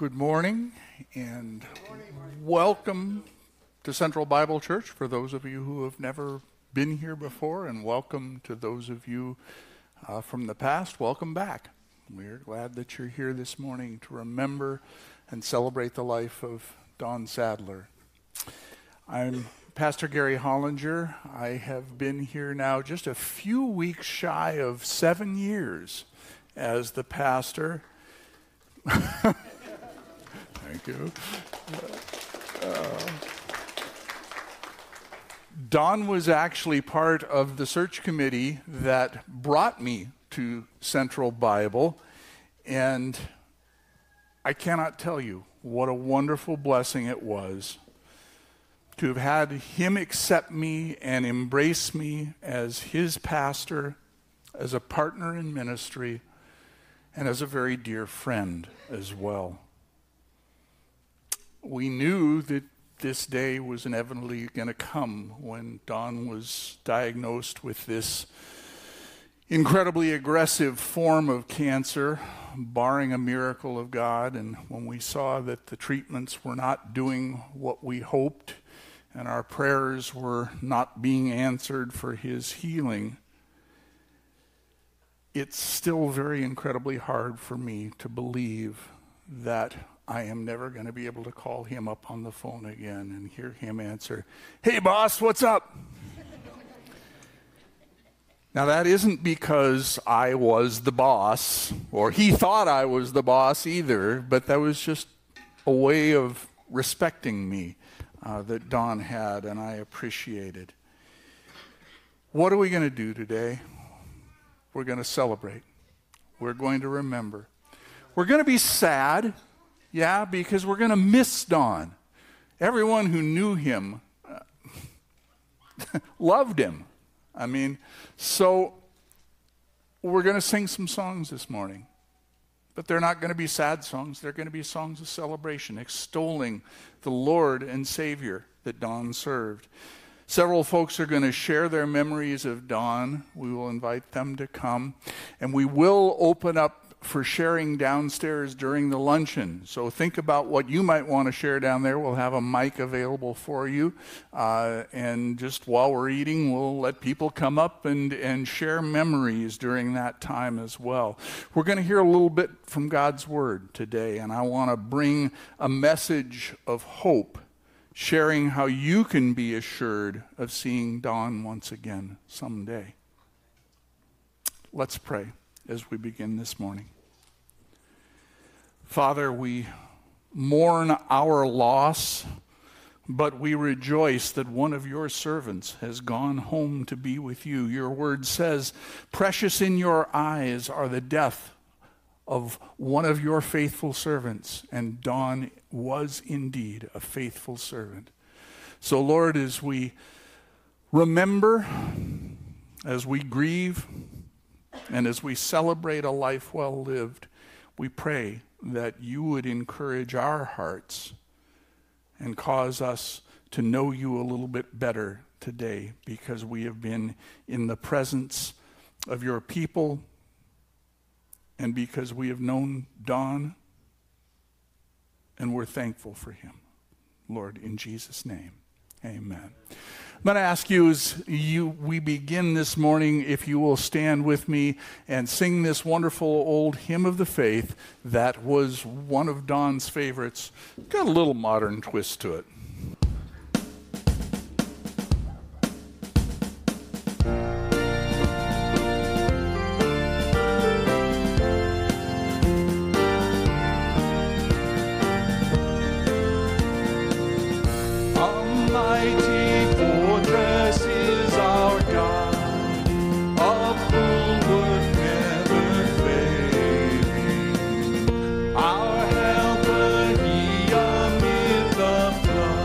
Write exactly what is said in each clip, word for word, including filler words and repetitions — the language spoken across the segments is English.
Good morning and welcome to Central Bible Church for those of you who have never been here before, and welcome to those of you uh, from the past. Welcome back. We're glad that you're here this morning to remember and celebrate the life of Don Sadler. I'm Pastor Gary Hollinger. I have been here now just a few weeks shy of seven years as the pastor. Thank you. Uh, Don was actually part of the search committee that brought me to Central Bible, and I cannot tell you what a wonderful blessing it was to have had him accept me and embrace me as his pastor, as a partner in ministry, and as a very dear friend as well. We knew that this day was inevitably going to come when Don was diagnosed with this incredibly aggressive form of cancer, barring a miracle of God. And when we saw that the treatments were not doing what we hoped and our prayers were not being answered for his healing, it's still very incredibly hard for me to believe that I am never going to be able to call him up on the phone again and hear him answer, "Hey boss, what's up?" Now that isn't because I was the boss or he thought I was the boss either, but that was just a way of respecting me uh, that Don had, and I appreciated. What are we going to do today? We're going to celebrate. We're going to remember. We're going to be sad. Yeah, because we're going to miss Don. Everyone who knew him uh, loved him. I mean, so we're going to sing some songs this morning. But they're not going to be sad songs. They're going to be songs of celebration, extolling the Lord and Savior that Don served. Several folks are going to share their memories of Don. We will invite them to come. And we will open up for sharing downstairs during the luncheon. So think about what you might want to share down there. We'll have a mic available for you. Uh, and just while we're eating, we'll let people come up and, and share memories during that time as well. We're going to hear a little bit from God's Word today, and I want to bring a message of hope, sharing how you can be assured of seeing Don once again someday. Let's pray as we begin this morning. Father, we mourn our loss, but we rejoice that one of your servants has gone home to be with you. Your word says, "Precious in your eyes are the death of one of your faithful servants," and Don was indeed a faithful servant. So Lord, as we remember, as we grieve, and as we celebrate a life well lived, we pray that you would encourage our hearts and cause us to know you a little bit better today, because we have been in the presence of your people and because we have known Don, and we're thankful for him. Lord, in Jesus' name, amen. I'm going to ask you as you, we begin this morning, if you will stand with me and sing this wonderful old hymn of the faith that was one of Don's favorites. Got a little modern twist to it. Our helper, he amid the flood.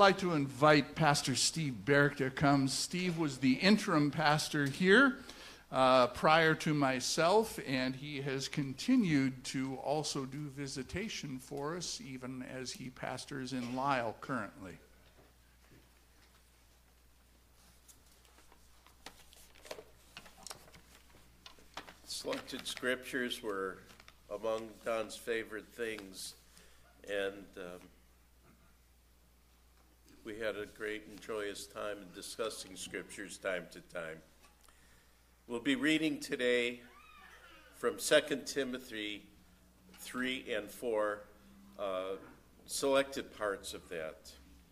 like to invite Pastor Steve Berrick to come. Steve was the interim pastor here uh, prior to myself, and he has continued to also do visitation for us, even as he pastors in Lisle currently. Selected scriptures were among Don's favorite things, and um, we had a great and joyous time in discussing scriptures time to time. We'll be reading today from Second Timothy three and four, uh, selected parts of that.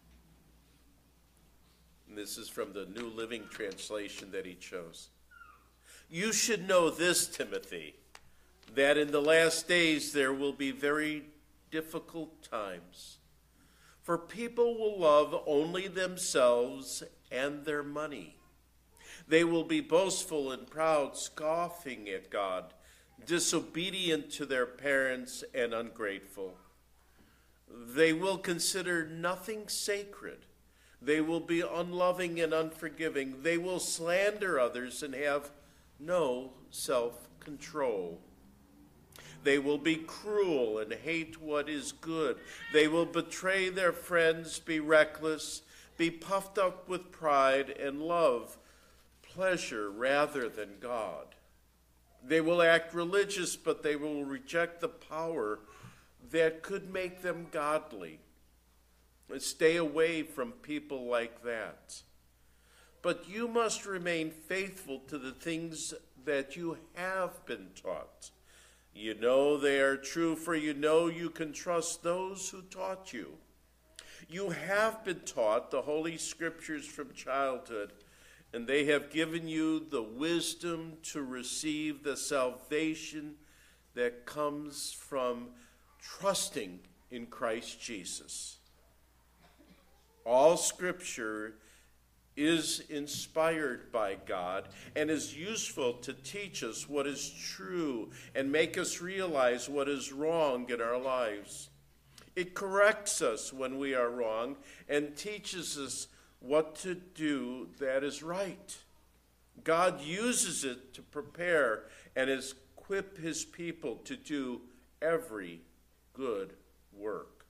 And this is from the New Living Translation that he chose. You should know this, Timothy, that in the last days there will be very difficult times. For people will love only themselves and their money. They will be boastful and proud, scoffing at God, disobedient to their parents and ungrateful. They will consider nothing sacred. They will be unloving and unforgiving. They will slander others and have no self-control. They will be cruel and hate what is good. They will betray their friends, be reckless, be puffed up with pride, and love pleasure rather than God. They will act religious, but they will reject the power that could make them godly. Stay away from people like that. But you must remain faithful to the things that you have been taught. You know they are true, for you know you can trust those who taught you. You have been taught the Holy Scriptures from childhood, and they have given you the wisdom to receive the salvation that comes from trusting in Christ Jesus. All Scripture is inspired by God and is useful to teach us what is true and make us realize what is wrong in our lives. It corrects us when we are wrong and teaches us what to do that is right. God uses it to prepare and equip his people to do every good work.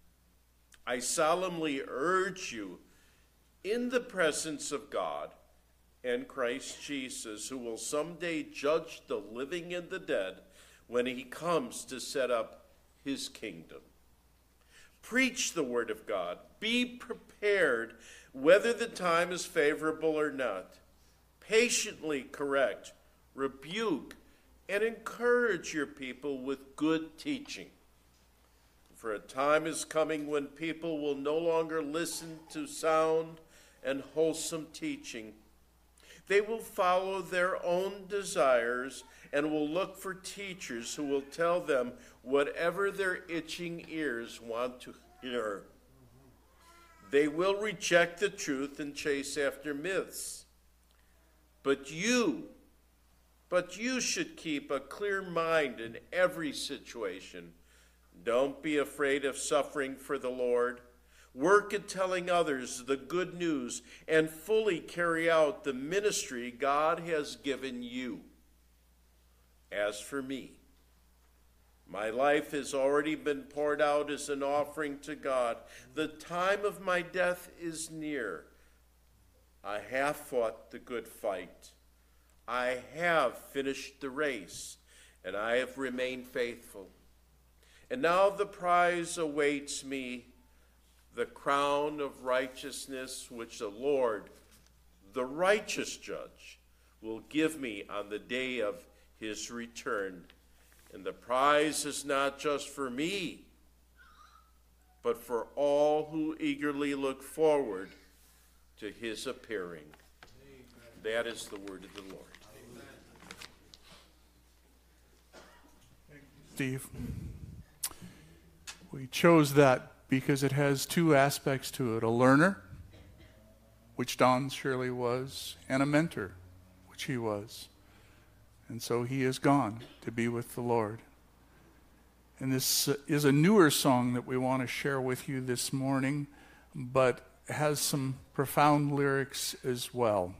I solemnly urge you, in the presence of God and Christ Jesus, who will someday judge the living and the dead when he comes to set up his kingdom. Preach the word of God. Be prepared whether the time is favorable or not. Patiently correct, rebuke, and encourage your people with good teaching. For a time is coming when people will no longer listen to sound and wholesome teaching. They will follow their own desires and will look for teachers who will tell them whatever their itching ears want to hear. They will reject the truth and chase after myths. But you, but you should keep a clear mind in every situation. Don't be afraid of suffering for the Lord. Work at telling others the good news and fully carry out the ministry God has given you. As for me, my life has already been poured out as an offering to God. The time of my death is near. I have fought the good fight. I have finished the race, and I have remained faithful. And now the prize awaits me, the crown of righteousness which the Lord, the righteous judge, will give me on the day of his return. And the prize is not just for me, but for all who eagerly look forward to his appearing. Amen. That is the word of the Lord. Amen. Steve, we chose that because it has two aspects to it: a learner, which Don Shirley was, and a mentor, which he was. And so he is gone to be with the Lord. And this is a newer song that we want to share with you this morning, but has some profound lyrics as well.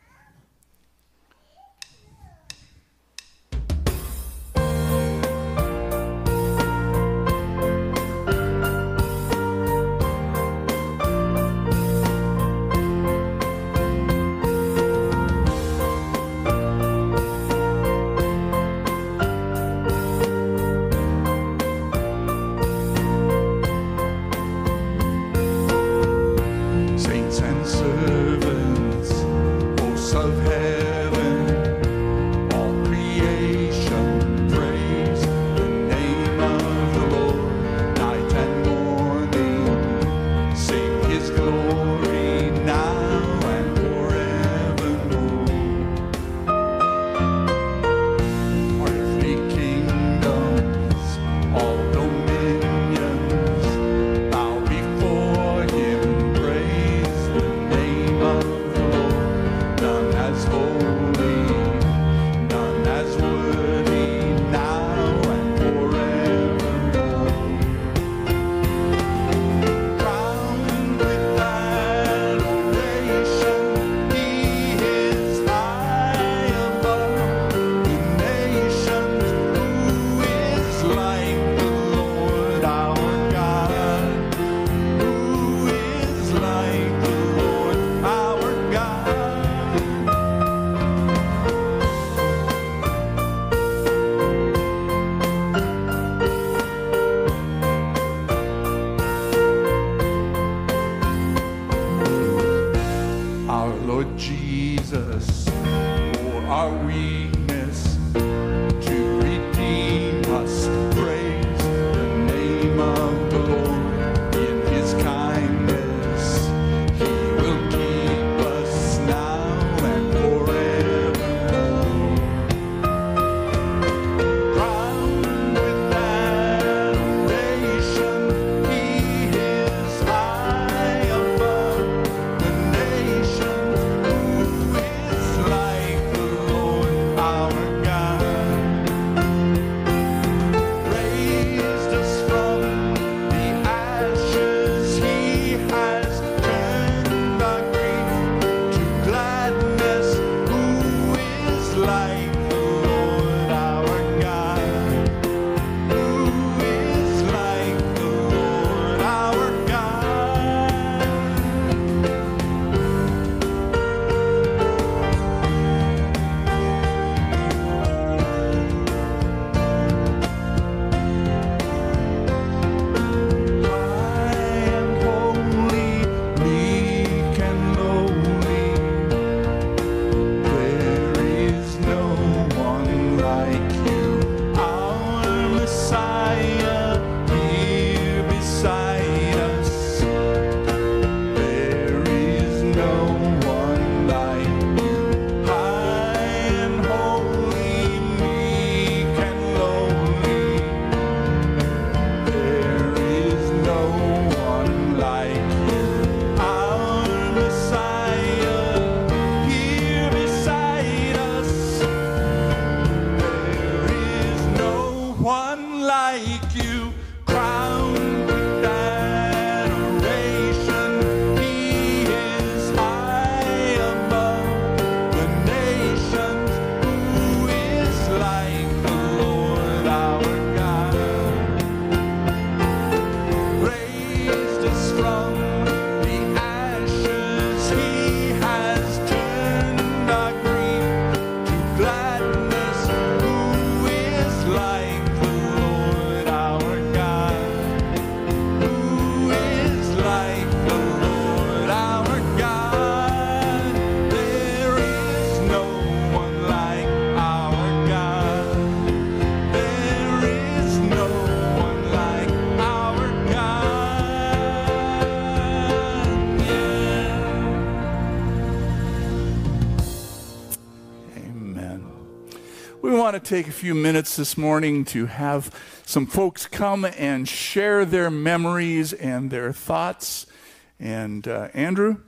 want to take a few minutes this morning to have some folks come and share their memories and their thoughts. And uh, Andrew,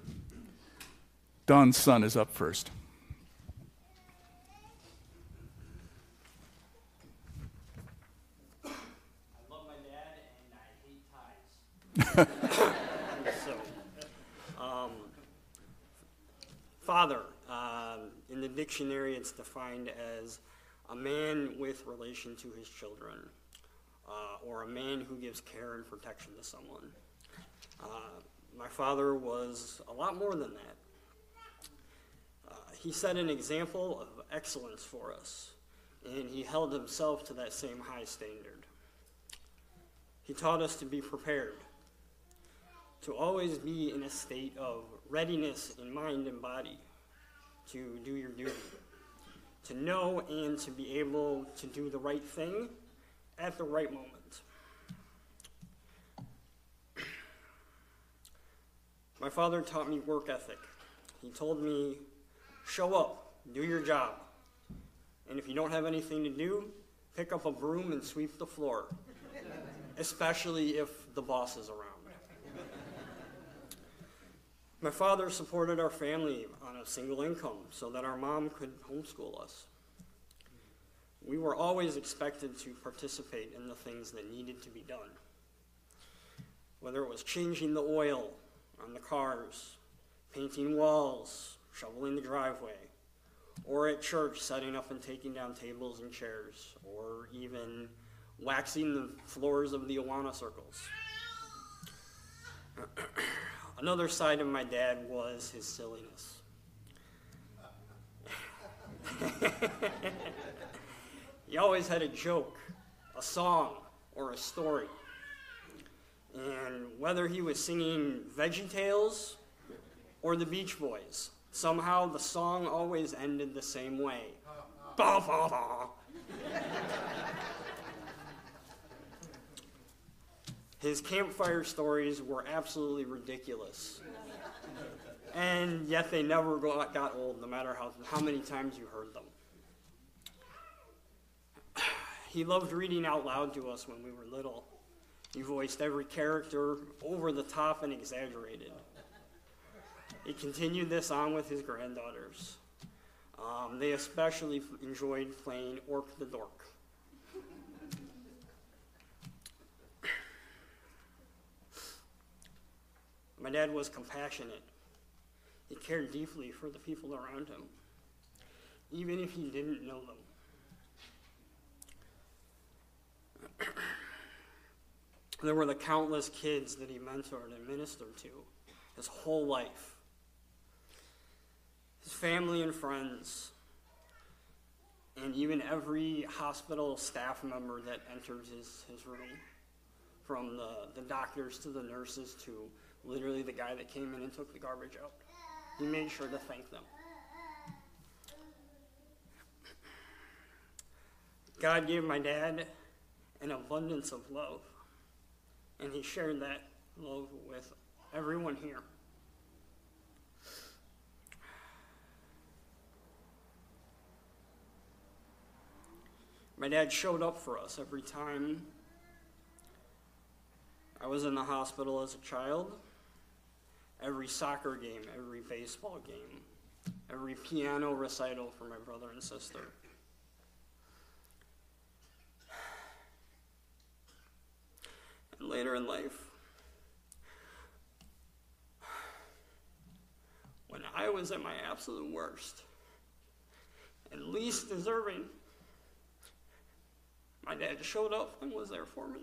Don's son is up first. I love my dad and I hate ties. father, um, in the dictionary it's defined as a man with relation to his children, uh, or a man who gives care and protection to someone. Uh, my father was a lot more than that. Uh, he set an example of excellence for us, and he held himself to that same high standard. He taught us to be prepared, to always be in a state of readiness in mind and body to do your duty, to know and to be able to do the right thing at the right moment. My father taught me work ethic. He told me, show up, do your job, and if you don't have anything to do, pick up a broom and sweep the floor, especially if the boss is around. My father supported our family on a single income so that our mom could homeschool us. We were always expected to participate in the things that needed to be done, whether it was changing the oil on the cars, painting walls, shoveling the driveway, or at church setting up and taking down tables and chairs, or even waxing the floors of the Awana circles. Another side of my dad was his silliness. He always had a joke, a song, or a story. And whether he was singing VeggieTales or the Beach Boys, somehow the song always ended the same way. Ba, ba, ba. His campfire stories were absolutely ridiculous. And yet they never got, got old, no matter how, how many times you heard them. He loved reading out loud to us when we were little. He voiced every character over the top and exaggerated. He continued this on with his granddaughters. Um, they especially enjoyed playing Orc the Dork. My dad was compassionate. He cared deeply for the people around him, even if he didn't know them. There were the countless kids that he mentored and ministered to his whole life. His family and friends, and even every hospital staff member that entered his, his room, from the, the doctors to the nurses to literally the guy that came in and took the garbage out. He made sure to thank them. God gave my dad an abundance of love, and he shared that love with everyone here. My dad showed up for us every time I was in the hospital as a child, every soccer game, every baseball game, every piano recital for my brother and sister. And later in life, when I was at my absolute worst and least deserving, my dad showed up and was there for me.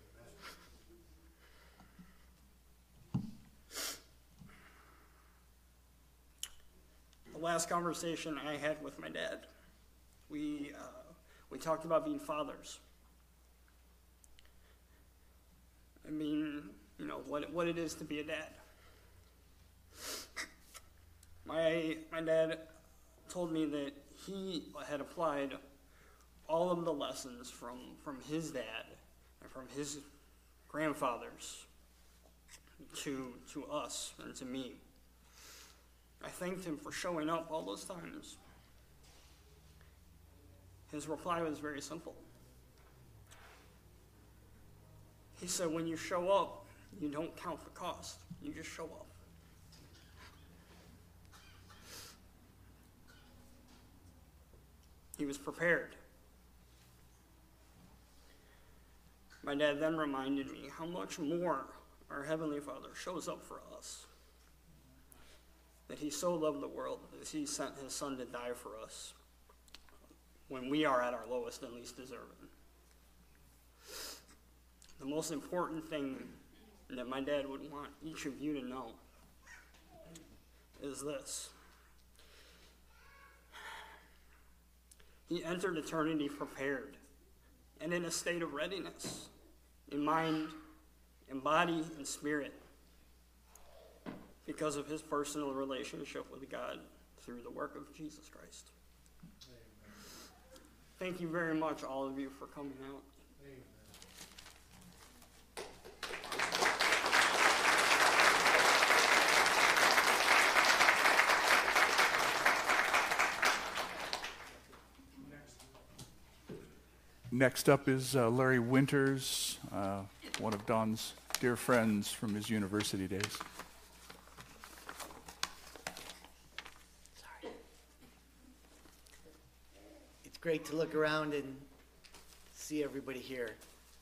The last conversation I had with my dad, we uh, we talked about being fathers. I mean, you know, what what it is to be a dad. My my dad told me that he had applied all of the lessons from, from his dad and from his grandfathers to to us and to me. I thanked him for showing up all those times. His reply was very simple. He said, when you show up, you don't count the cost. You just show up. He was prepared. My dad then reminded me how much more our Heavenly Father shows up for us. that he so loved the world that he sent his son to die for us when we are at our lowest and least deserving. The most important thing that my dad would want each of you to know is this. He entered eternity prepared and in a state of readiness, in mind, in body, and spirit, because of his personal relationship with God through the work of Jesus Christ. Amen. Thank you very much, all of you, for coming out. Amen. Next up is uh, Larry Winters, uh, one of Don's dear friends from his university days. Sorry. It's great to look around and see everybody here.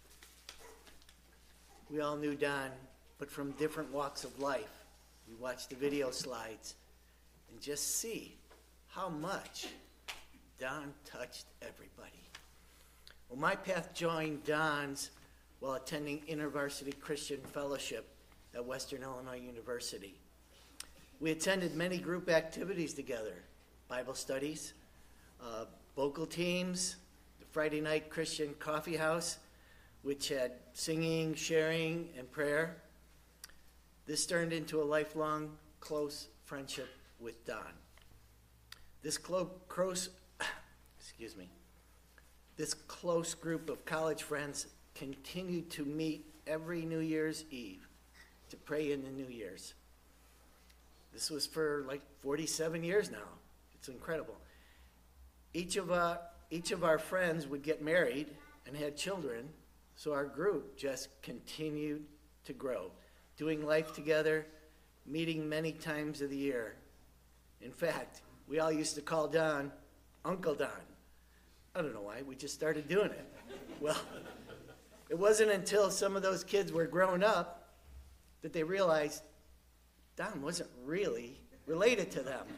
We all knew Don, but from different walks of life. We watched the video slides and just see how much Don touched everybody. Well, my path joined Don's while attending InterVarsity Christian Fellowship at Western Illinois University. We attended many group activities together, Bible studies, uh, vocal teams, the Friday night Christian coffee house, which had singing, sharing, and prayer. This turned into a lifelong, close friendship with Don. This clo- close, excuse me, This close group of college friends continued to meet every New Year's Eve to pray in the New Year's. This was for like forty-seven years now. It's incredible. Each of, uh, each of our friends would get married and had children, so our group just continued to grow, doing life together, meeting many times of the year. In fact, we all used to call Don Uncle Don. I don't know why, we just started doing it. Well, it wasn't until some of those kids were grown up that they realized Don wasn't really related to them.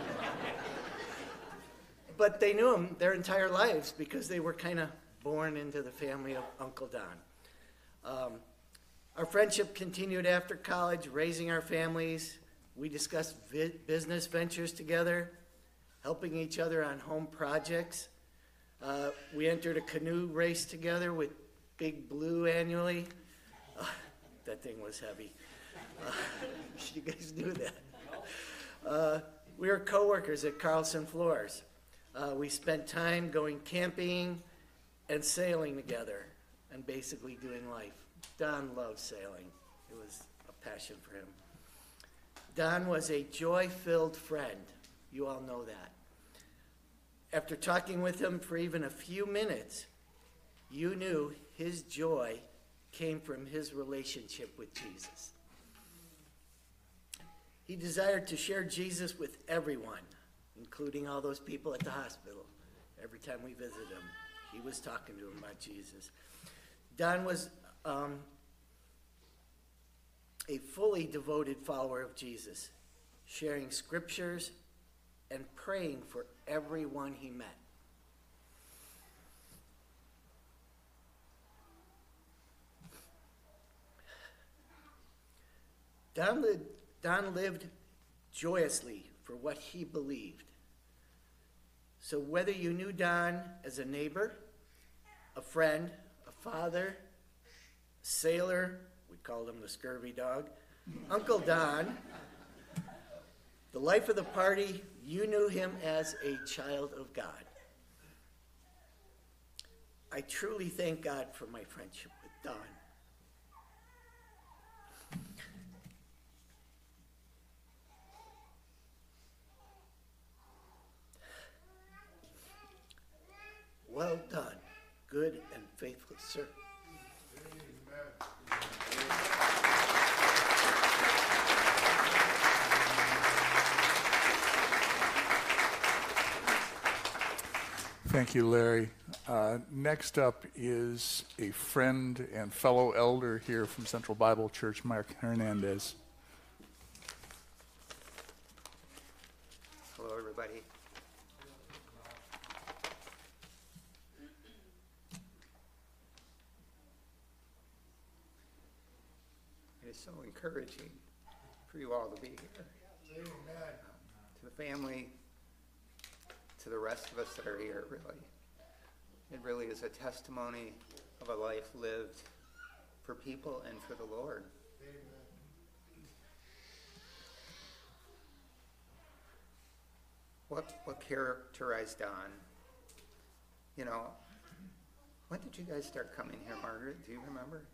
But they knew him their entire lives because they were kind of born into the family of Uncle Don. Um, our friendship continued after college, raising our families. We discussed vi- business ventures together, helping each other on home projects. Uh, we entered a canoe race together with Big Blue annually. Uh, that thing was heavy. Uh, you guys knew that. Uh, we were co-workers at Carlson Floors. Uh, we spent time going camping and sailing together and basically doing life. Don loved sailing. It was a passion for him. Don was a joy-filled friend. You all know that. After talking with him for even a few minutes, you knew his joy came from his relationship with Jesus. He desired to share Jesus with everyone, including all those people at the hospital. Every time we visited him, he was talking to them about Jesus. Don was um, a fully devoted follower of Jesus, sharing scriptures and praying for everyone he met. Don lived, Don lived joyously for what he believed. So whether you knew Don as a neighbor, a friend, a father, a sailor, we called him the scurvy dog, Uncle Don, the life of the party, you knew him as a child of God. I truly thank God for my friendship with Don. Well done, good and faithful servant. Thank you, Larry. Uh, next up is a friend and fellow elder here from Central Bible Church, Mark Hernandez. everybody. It is so encouraging for you all to be here. Um, to the family, to the rest of us that are here, really. It really is a testimony of a life lived for people and for the Lord. What what characterized Don? You know, when did you guys start coming here, Margaret? Do you remember?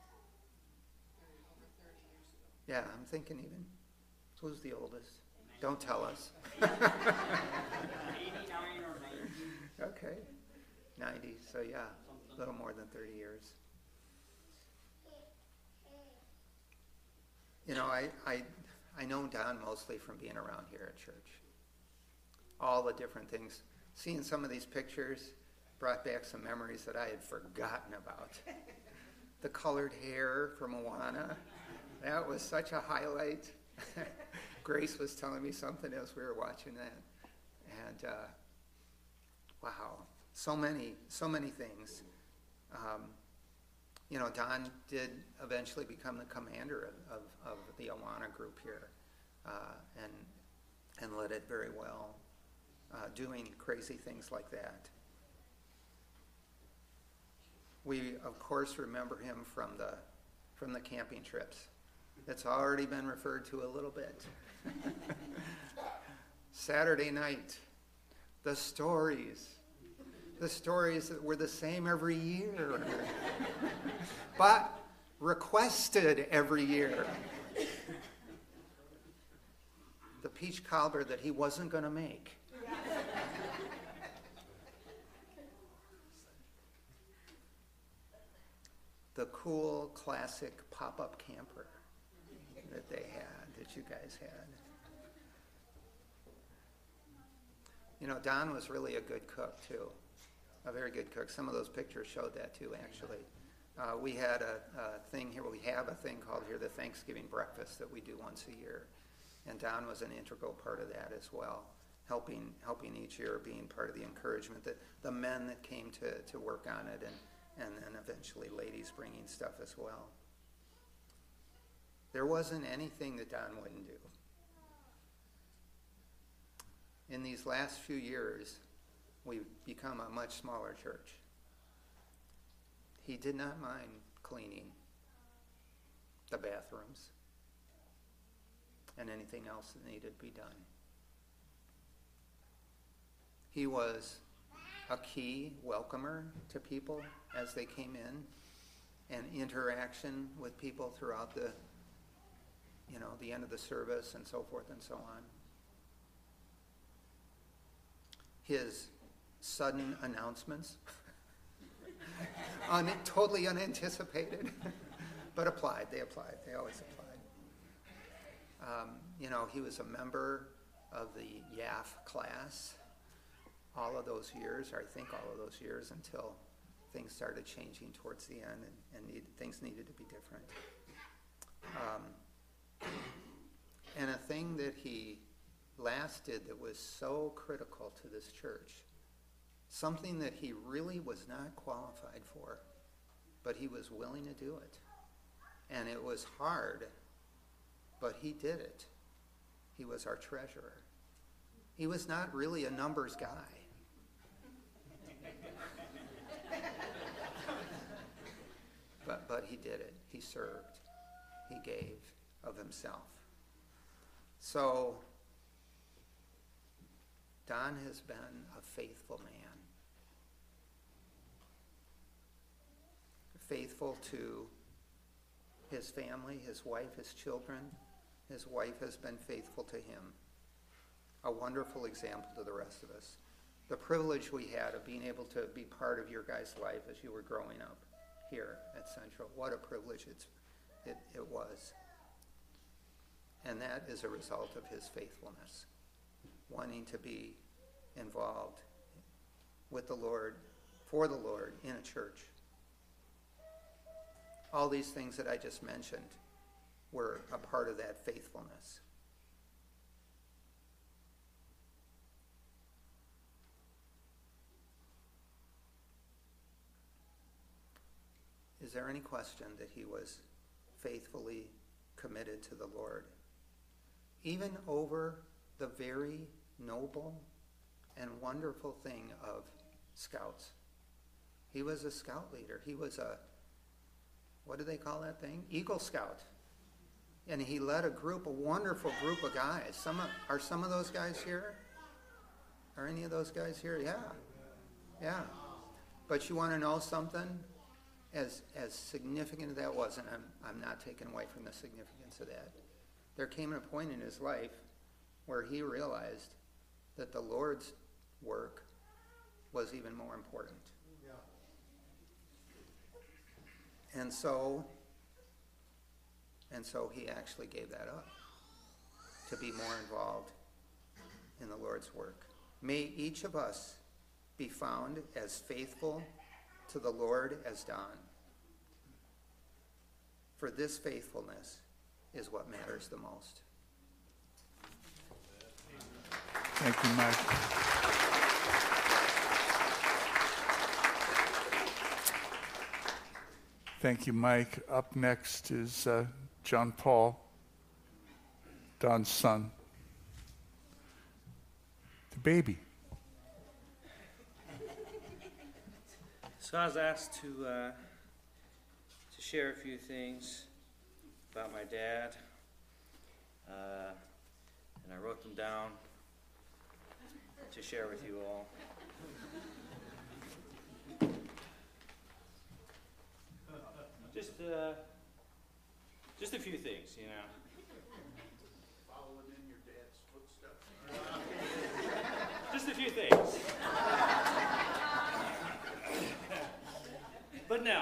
Yeah, I'm thinking even. Who's the oldest? Don't tell us. eighty-nine or ninety. Okay, ninety. So yeah, a little more than thirty years. You know, I I I know Don mostly from being around here at church. All the different things. Seeing some of these pictures brought back some memories that I had forgotten about. The colored hair from Moana, that was such a highlight. Grace was telling me something as we were watching that. And uh, wow, so many, so many things. Um, you know, Don did eventually become the commander of, of, of the Awana group here, uh, and and led it very well. Uh, doing crazy things like that. We, of course, remember him from the from the camping trips. It's already been referred to a little bit. Saturday night, the stories. The stories that were the same every year, but requested every year. The peach cobbler that he wasn't going to make. The cool, classic pop-up camper that they had, that you guys had. You know, Don was really a good cook, too. A very good cook. Some of those pictures showed that, too, actually. Uh, we had a, a thing here, we have a thing called here the Thanksgiving breakfast that we do once a year. And Don was an integral part of that as well, helping helping each year, being part of the encouragement, that the men that came to, to work on it, and and then eventually ladies bringing stuff as well. There wasn't anything that Don wouldn't do. In these last few years, we've become a much smaller church. He did not mind cleaning the bathrooms and anything else that needed to be done. He was a key welcomer to people as they came in, and interaction with people throughout the, you know, the end of the service and so forth and so on. His sudden announcements, Un- totally unanticipated, but applied. They applied. They always applied. Um, you know, he was a member of the Y A F class all of those years, or I think all of those years, until things started changing towards the end, and, and need, things needed to be different. Um, and a thing that he last did that was so critical to this church, something that he really was not qualified for, but he was willing to do it. And it was hard, but he did it. He was our treasurer. He was not really a numbers guy. But, but he did it. He served. He gave of himself. So, Don has been a faithful man. Faithful to his family, his wife, his children. His wife has been faithful to him. A wonderful example to the rest of us. The privilege we had of being able to be part of your guys' life as you were growing up here at Central. What a privilege it's, it, it was. And that is a result of his faithfulness. Wanting to be involved with the Lord, for the Lord, in a church. All these things that I just mentioned were a part of that faithfulness. there any question that he was faithfully committed to the Lord? Even over the very noble and wonderful thing of scouts. He was a scout leader. He was a, what do they call that thing? Eagle Scout. And he led a group, a wonderful group of guys. Some of, are some of those guys here? Are any of those guys here? Yeah. Yeah. But you want to know something? As as significant as that was, and I'm, I'm not taking away from the significance of that, there came a point in his life where he realized that the Lord's work was even more important. And so, and so he actually gave that up to be more involved in the Lord's work. May each of us be found as faithful to the Lord as Don. For this faithfulness is what matters the most. Thank you, Mike. Thank you, Mike. Up next is uh, John Paul, Don's son, the baby. So I was asked to uh, to share a few things about my dad, uh, and I wrote them down to share with you all. Just, uh, just a few things, you know. Following in your dad's footsteps. Just a few things. But no.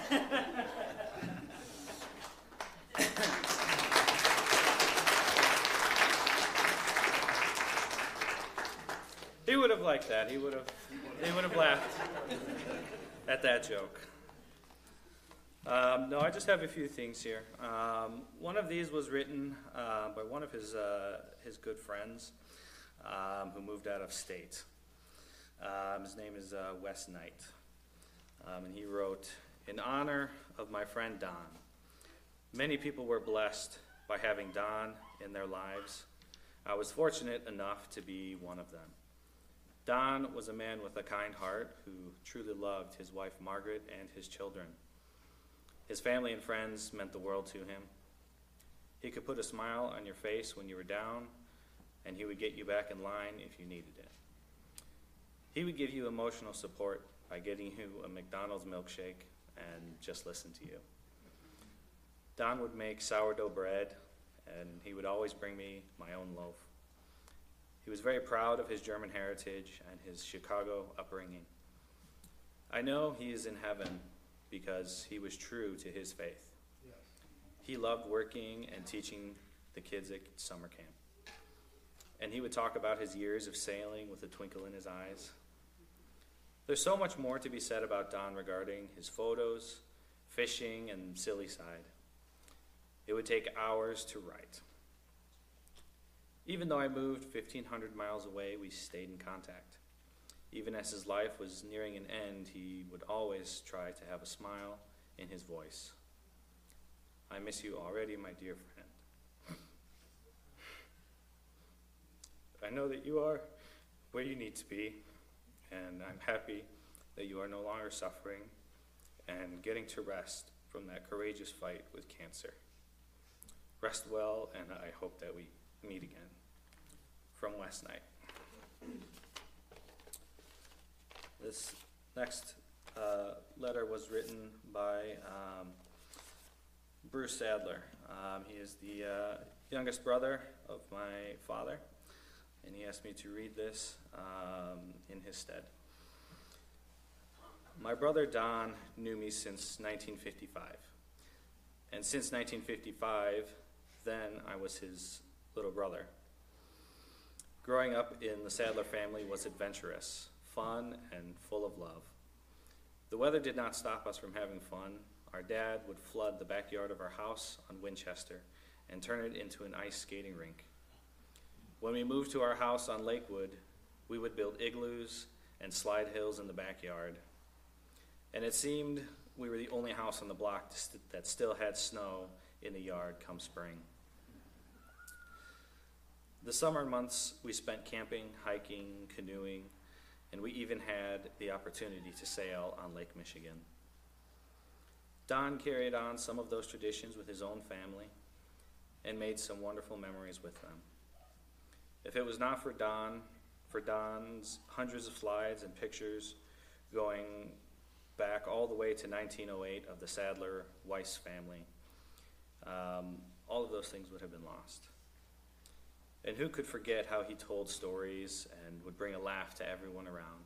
He would have liked that. He would have. He would have laughed at that joke. Um, no, I just have a few things here. Um, one of these was written uh, by one of his uh, his good friends um, who moved out of state. Um, his name is uh, Wes Knight, um, and he wrote, "In honor of my friend Don, many people were blessed by having Don in their lives. I was fortunate enough to be one of them. Don was a man with a kind heart who truly loved his wife Margaret and his children. His family and friends meant the world to him. He could put a smile on your face when you were down, and he would get you back in line if you needed it. He would give you emotional support by getting you a McDonald's milkshake and just listen to you. Don would make sourdough bread, and he would always bring me my own loaf. He was very proud of his German heritage and his Chicago upbringing. I know he is in heaven because he was true to his faith. Yes. He loved working and teaching the kids at summer camp. And he would talk about his years of sailing with a twinkle in his eyes. There's so much more to be said about Don regarding his photos, fishing, and silly side. It would take hours to write. Even though I moved fifteen hundred miles away, we stayed in contact. Even as his life was nearing an end, he would always try to have a smile in his voice. I miss you already, my dear friend. I know that you are where you need to be, and I'm happy that you are no longer suffering and getting to rest from that courageous fight with cancer. Rest well, and I hope that we meet again. From Wes Knight." This next uh, letter was written by um, Bruce Sadler. Um, he is the uh, youngest brother of my father, and he asked me to read this um, in his stead. "My brother Don knew me since nineteen fifty-five, and since nineteen fifty-five, then I was his little brother. Growing up in the Sadler family was adventurous, fun, and full of love. The weather did not stop us from having fun. Our dad would flood the backyard of our house on Winchester and turn it into an ice skating rink. When we moved to our house on Lakewood, we would build igloos and slide hills in the backyard. And it seemed we were the only house on the block to st- that still had snow in the yard come spring. The summer months we spent camping, hiking, canoeing, and we even had the opportunity to sail on Lake Michigan. Don carried on some of those traditions with his own family and made some wonderful memories with them. If it was not for Don, for Don's hundreds of slides and pictures going back all the way to nineteen oh eight of the Sadler Weiss family, um, all of those things would have been lost. And who could forget how he told stories and would bring a laugh to everyone around?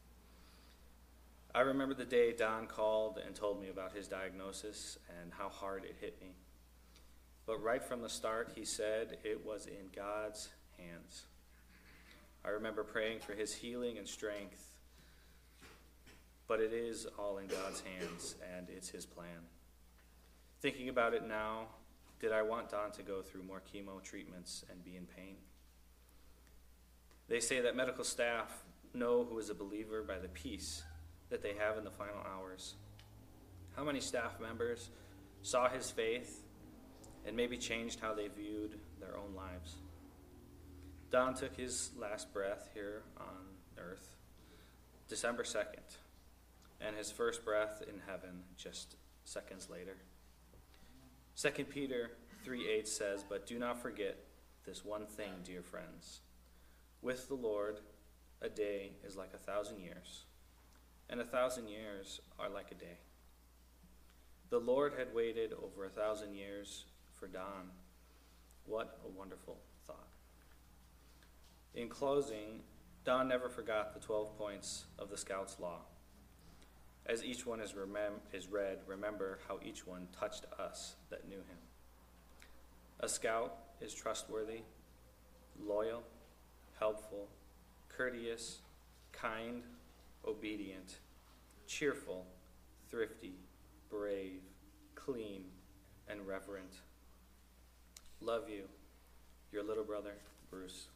I remember the day Don called and told me about his diagnosis and how hard it hit me. But right from the start, he said it was in God's hands. I remember praying for his healing and strength, but it is all in God's hands, and it's his plan. Thinking about it now, did I want Don to go through more chemo treatments and be in pain? They say that medical staff know who is a believer by the peace that they have in the final hours. How many staff members saw his faith and maybe changed how they viewed their own lives? Don took his last breath here on earth December second, and his first breath in heaven just seconds later. Second Peter three eight says, "But do not forget this one thing, dear friends. With the Lord, a day is like a thousand years, and a thousand years are like a day." The Lord had waited over a thousand years for Don. What a wonderful thought. In closing, Don never forgot the twelve points of the Scouts' Law. As each one is, remem- is read, remember how each one touched us that knew him. A scout is trustworthy, loyal, helpful, courteous, kind, obedient, cheerful, thrifty, brave, clean, and reverent. Love you, your little brother, Bruce.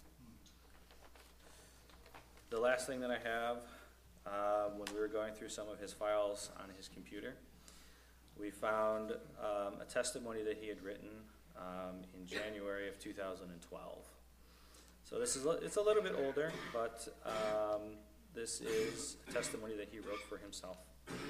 The last thing that I have, uh, when we were going through some of his files on his computer, we found um, a testimony that he had written um, in January of two thousand twelve. So this is a, it's a little bit older, but um, this is a testimony that he wrote for himself.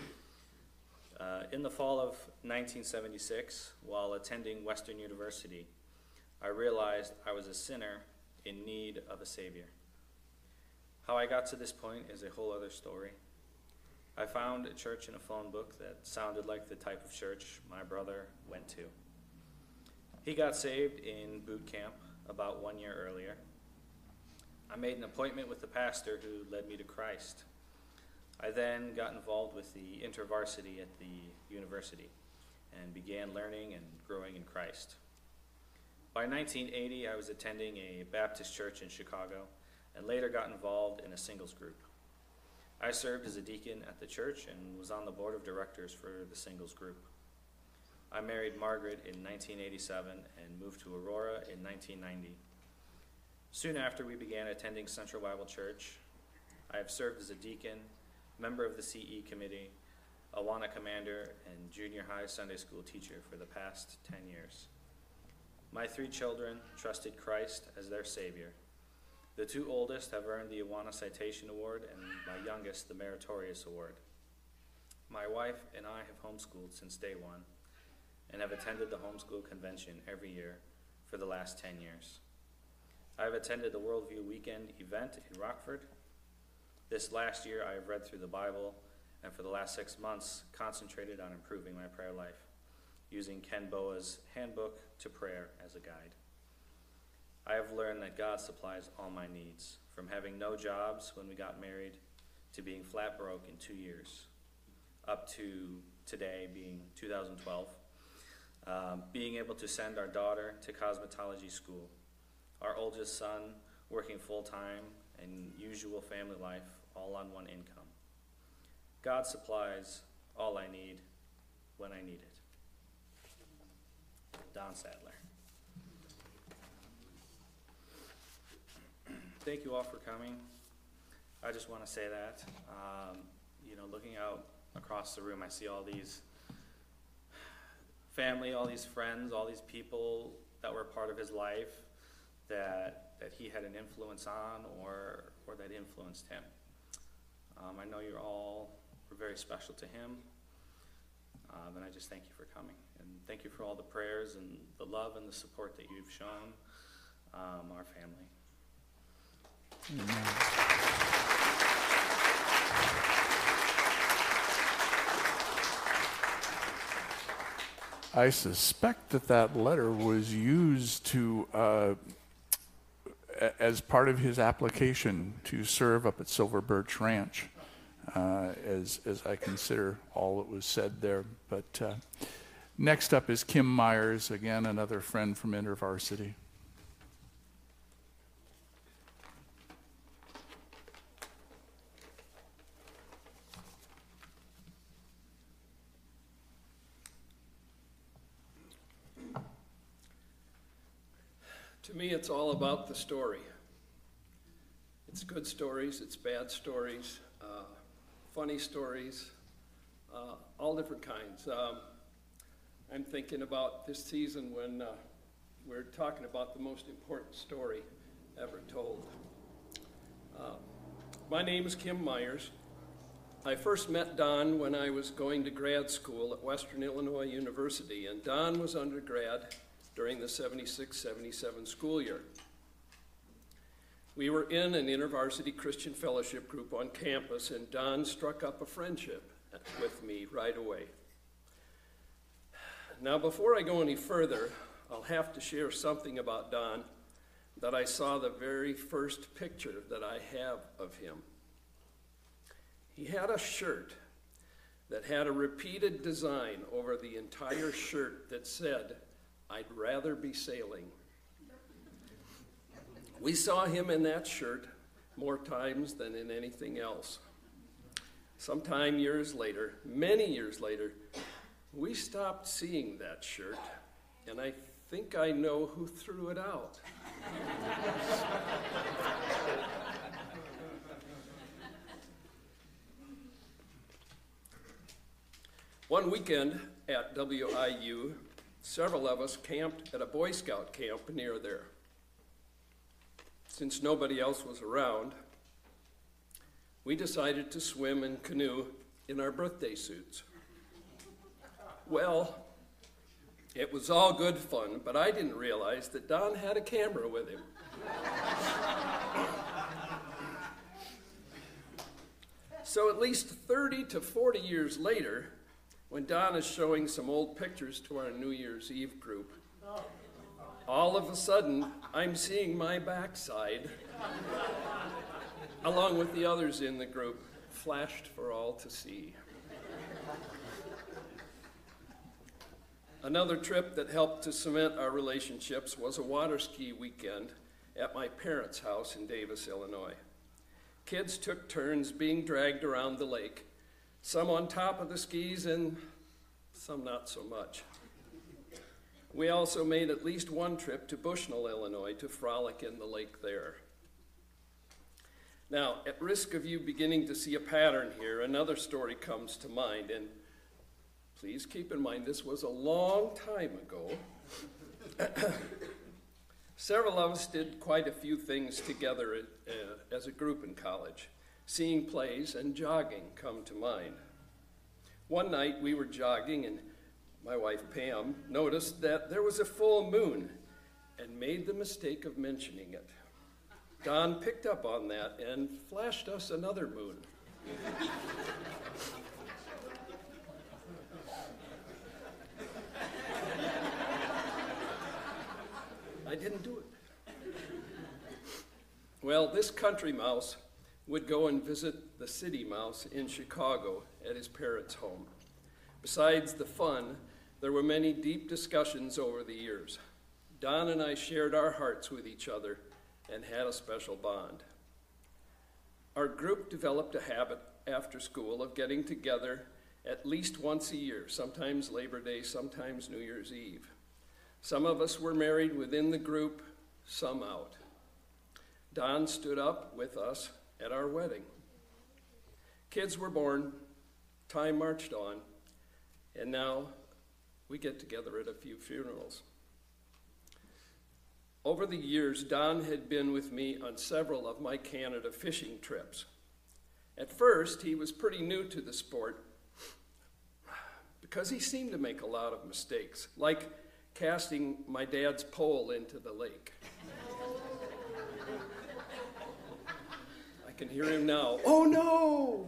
Uh, in the fall of nineteen seventy-six, while attending Western University, I realized I was a sinner in need of a Savior. How I got to this point is a whole other story. I found a church in a phone book that sounded like the type of church my brother went to. He got saved in boot camp about one year earlier. I made an appointment with the pastor who led me to Christ. I then got involved with the InterVarsity at the university and began learning and growing in Christ. By nineteen eighty, I was attending a Baptist church in Chicago and later got involved in a singles group. I served as a deacon at the church and was on the board of directors for the singles group. I married Margaret in nineteen eighty-seven and moved to Aurora in nineteen ninety. Soon after, we began attending Central Bible Church. I have served as a deacon, member of the C E committee, Awana commander, and junior high Sunday school teacher for the past ten years. My three children trusted Christ as their Savior. The two oldest have earned the Awana Citation Award, and my youngest the Meritorious Award. My wife and I have homeschooled since day one and have attended the homeschool convention every year for the last ten years. I have attended the Worldview Weekend event in Rockford. This last year, I have read through the Bible, and for the last six months, concentrated on improving my prayer life, using Ken Boa's Handbook to Prayer as a guide. I have learned that God supplies all my needs, from having no jobs when we got married to being flat broke in two years, up to today being two thousand twelve, um, being able to send our daughter to cosmetology school, our oldest son working full-time and usual family life, all on one income. God supplies all I need when I need it. Don Sadler. Thank you all for coming. I just want to say that, um, you know, looking out across the room. I see all these family, all these friends, all these people that were part of his life that that he had an influence on or or that influenced him. Um, I know you're all were very special to him, um, and I just thank you for coming. And thank you for all the prayers and the love and the support that you've shown um, our family. I suspect that that letter was used to, uh, a- as part of his application to serve up at Silver Birch Ranch, uh, as, as I consider all that was said there. But uh, next up is Kim Myers, again, another friend from InterVarsity. To me, it's all about the story. It's good stories, it's bad stories, uh, funny stories, uh, all different kinds. Um, I'm thinking about this season when uh, we're talking about the most important story ever told. Uh, my name is Kim Myers. I first met Don when I was going to grad school at Western Illinois University, and Don was undergrad during the seventy-six seventy-seven school year. We were in an InterVarsity Christian Fellowship group on campus, and Don struck up a friendship with me right away. Now, before I go any further, I'll have to share something about Don that I saw the very first picture that I have of him. He had a shirt that had a repeated design over the entire shirt that said, "I'd rather be sailing." We saw him in that shirt more times than in anything else. Sometime years later, many years later, we stopped seeing that shirt, and I think I know who threw it out. One weekend at W I U, several of us camped at a Boy Scout camp near there. Since nobody else was around, we decided to swim and canoe in our birthday suits. Well, it was all good fun, but I didn't realize that Don had a camera with him. So at least thirty to forty years later, when Don is showing some old pictures to our New Year's Eve group, all of a sudden, I'm seeing my backside, along with the others in the group, flashed for all to see. Another trip that helped to cement our relationships was a water ski weekend at my parents' house in Davis, Illinois. Kids took turns being dragged around the lake, some on top of the skis and some not so much. We also made at least one trip to Bushnell, Illinois to frolic in the lake there. Now, at risk of you beginning to see a pattern here, another story comes to mind, and please keep in mind this was a long time ago. Several of us did quite a few things together uh, as a group in college. Seeing plays and jogging come to mind. One night we were jogging and my wife Pam noticed that there was a full moon and made the mistake of mentioning it. Don picked up on that and flashed us another moon. I didn't do it. Well, this country mouse would go and visit the city mouse in Chicago at his parents' home. Besides the fun, there were many deep discussions over the years. Don and I shared our hearts with each other and had a special bond. Our group developed a habit after school of getting together at least once a year, sometimes Labor Day, sometimes New Year's Eve. Some of us were married within the group, some out. Don stood up with us at our wedding. Kids were born, time marched on, and now we get together at a few funerals. Over the years, Don had been with me on several of my Canada fishing trips. At first, he was pretty new to the sport because he seemed to make a lot of mistakes, like casting my dad's pole into the lake. I can hear him now. Oh no!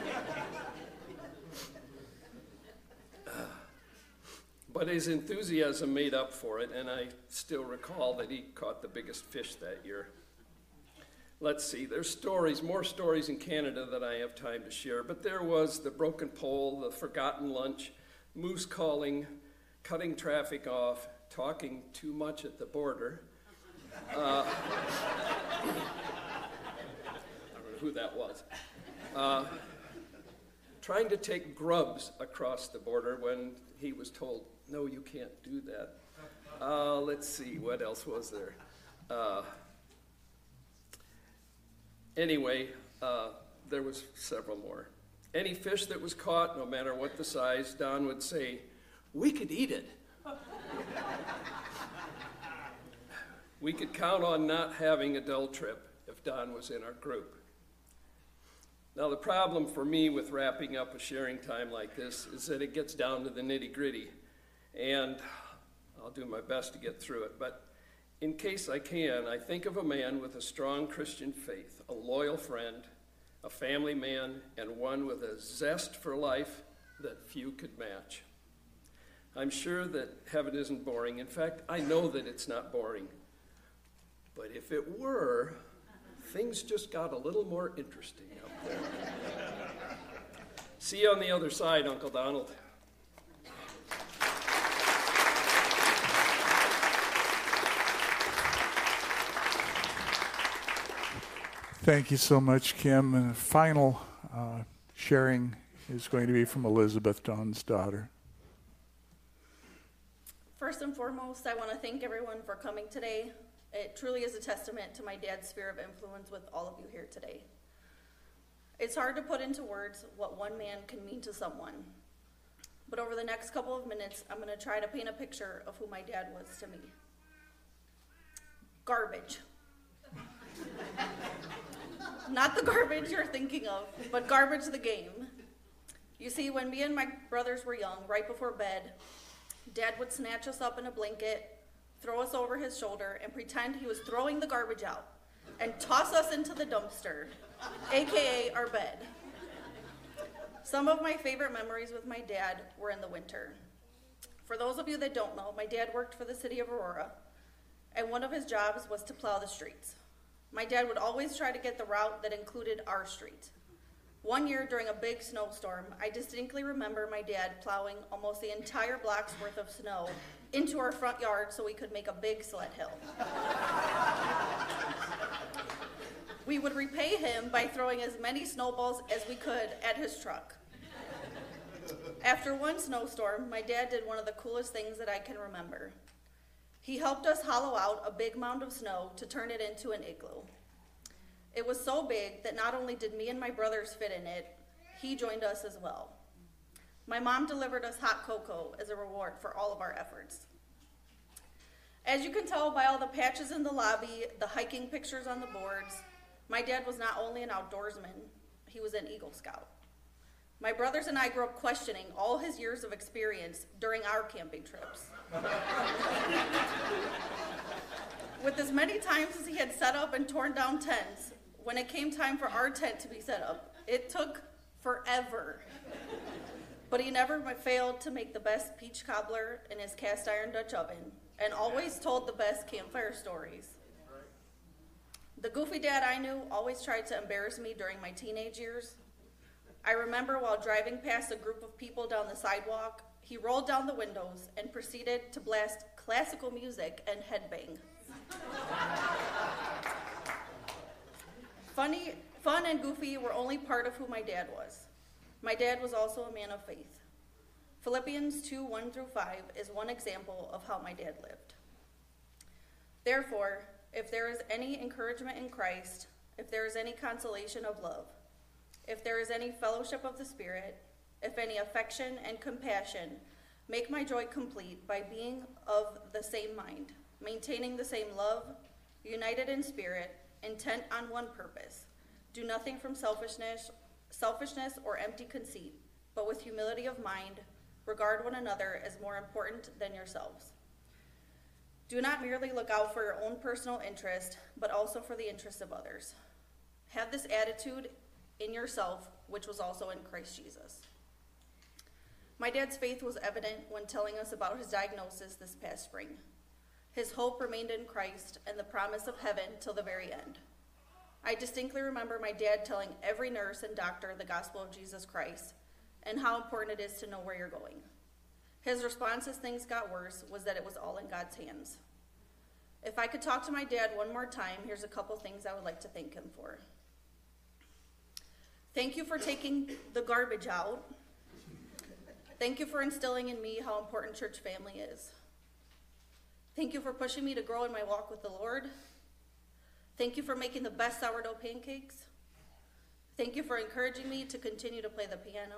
But his enthusiasm made up for it, and I still recall that he caught the biggest fish that year. Let's see, there's stories, more stories in Canada that I have time to share, but there was the broken pole, the forgotten lunch, moose calling, cutting traffic off, talking too much at the border. Uh, I don't know who that was. Uh, trying to take grubs across the border when he was told, no, you can't do that. Uh, let's see, what else was there? Uh, anyway, uh, there was several more. Any fish that was caught, no matter what the size, Don would say, we could eat it. We could count on not having a dull trip if Don was in our group. Now, the problem for me with wrapping up a sharing time like this is that it gets down to the nitty-gritty, and I'll do my best to get through it. But in case I can, I think of a man with a strong Christian faith, a loyal friend, a family man, and one with a zest for life that few could match. I'm sure that heaven isn't boring. In fact, I know that it's not boring. But if it were, things just got a little more interesting up there. See you on the other side, Uncle Donald. Thank you so much, Kim. And the final uh, sharing is going to be from Elizabeth, Don's daughter. First and foremost, I want to thank everyone for coming today. It truly is a testament to my dad's sphere of influence with all of you here today. It's hard to put into words what one man can mean to someone. But over the next couple of minutes, I'm going to try to paint a picture of who my dad was to me. Garbage. Not the garbage you're thinking of, but garbage the game. You see, when me and my brothers were young, right before bed, Dad would snatch us up in a blanket, throw us over his shoulder, and pretend he was throwing the garbage out, and toss us into the dumpster, aka our bed. Some of my favorite memories with my dad were in the winter. For those of you that don't know, my dad worked for the city of Aurora, and one of his jobs was to plow the streets. My dad would always try to get the route that included our street. One year during a big snowstorm, I distinctly remember my dad plowing almost the entire block's worth of snow into our front yard so we could make a big sled hill. We would repay him by throwing as many snowballs as we could at his truck. After one snowstorm, my dad did one of the coolest things that I can remember. He helped us hollow out a big mound of snow to turn it into an igloo. It was so big that not only did me and my brothers fit in it, he joined us as well. My mom delivered us hot cocoa as a reward for all of our efforts. As you can tell by all the patches in the lobby, the hiking pictures on the boards, my dad was not only an outdoorsman, he was an Eagle Scout. My brothers and I grew up questioning all his years of experience during our camping trips. With as many times as he had set up and torn down tents, when it came time for our tent to be set up, it took forever. But he never failed to make the best peach cobbler in his cast iron Dutch oven, and always told the best campfire stories. The goofy dad I knew always tried to embarrass me during my teenage years. I remember while driving past a group of people down the sidewalk, he rolled down the windows and proceeded to blast classical music and headbang. Funny, fun and goofy were only part of who my dad was. My dad was also a man of faith. Philippians two, one through five is one example of how my dad lived. Therefore, if there is any encouragement in Christ, if there is any consolation of love, if there is any fellowship of the Spirit, if any affection and compassion, make my joy complete by being of the same mind, maintaining the same love, united in spirit, intent on one purpose. Do nothing from selfishness, selfishness or empty conceit, but with humility of mind, regard one another as more important than yourselves. Do not merely look out for your own personal interest, but also for the interests of others. Have this attitude in yourself, which was also in Christ Jesus. My dad's faith was evident when telling us about his diagnosis this past spring. His hope remained in Christ and the promise of heaven till the very end. I distinctly remember my dad telling every nurse and doctor the gospel of Jesus Christ and how important it is to know where you're going. His response as things got worse was that it was all in God's hands. If I could talk to my dad one more time, here's a couple things I would like to thank him for. Thank you for taking the garbage out. Thank you for instilling in me how important church family is. Thank you for pushing me to grow in my walk with the Lord. Thank you for making the best sourdough pancakes. Thank you for encouraging me to continue to play the piano.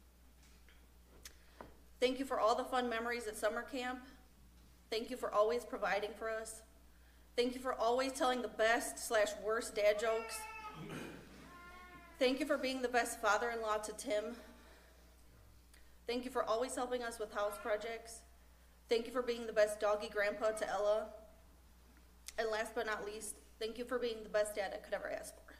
Thank you for all the fun memories at summer camp. Thank you for always providing for us. Thank you for always telling the best slash worst dad jokes. Thank you for being the best father-in-law to Tim. Thank you for always helping us with house projects. Thank you for being the best doggy grandpa to Ella. And last but not least, thank you for being the best dad I could ever ask for.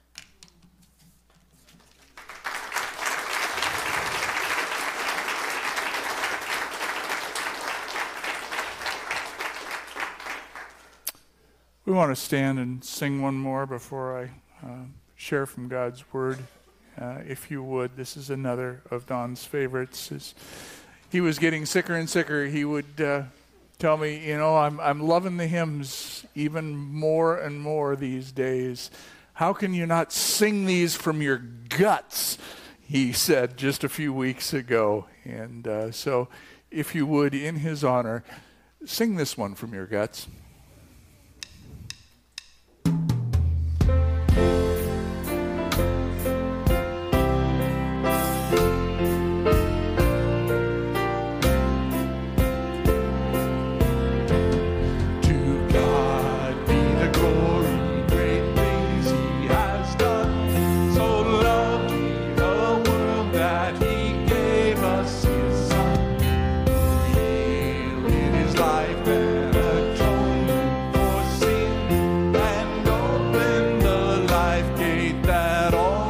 We want to stand and sing one more before I uh, share from God's Word. Uh, if you would, this is another of Don's favorites. As he was getting sicker and sicker, he would uh, tell me, you know, I'm I'm loving the hymns even more and more these days. How can you not sing these from your guts? He said just a few weeks ago. And uh, so if you would, in his honor, sing this one from your guts. That all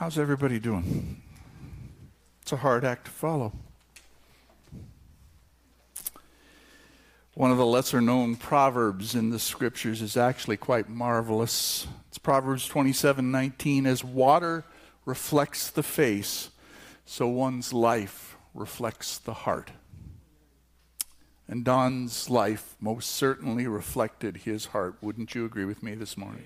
How's everybody doing? It's a hard act to follow. One of the lesser-known proverbs in the scriptures is actually quite marvelous. It's Proverbs twenty-seven nineteen. As water reflects the face, so one's life reflects the heart. And Don's life most certainly reflected his heart. Wouldn't you agree with me this morning?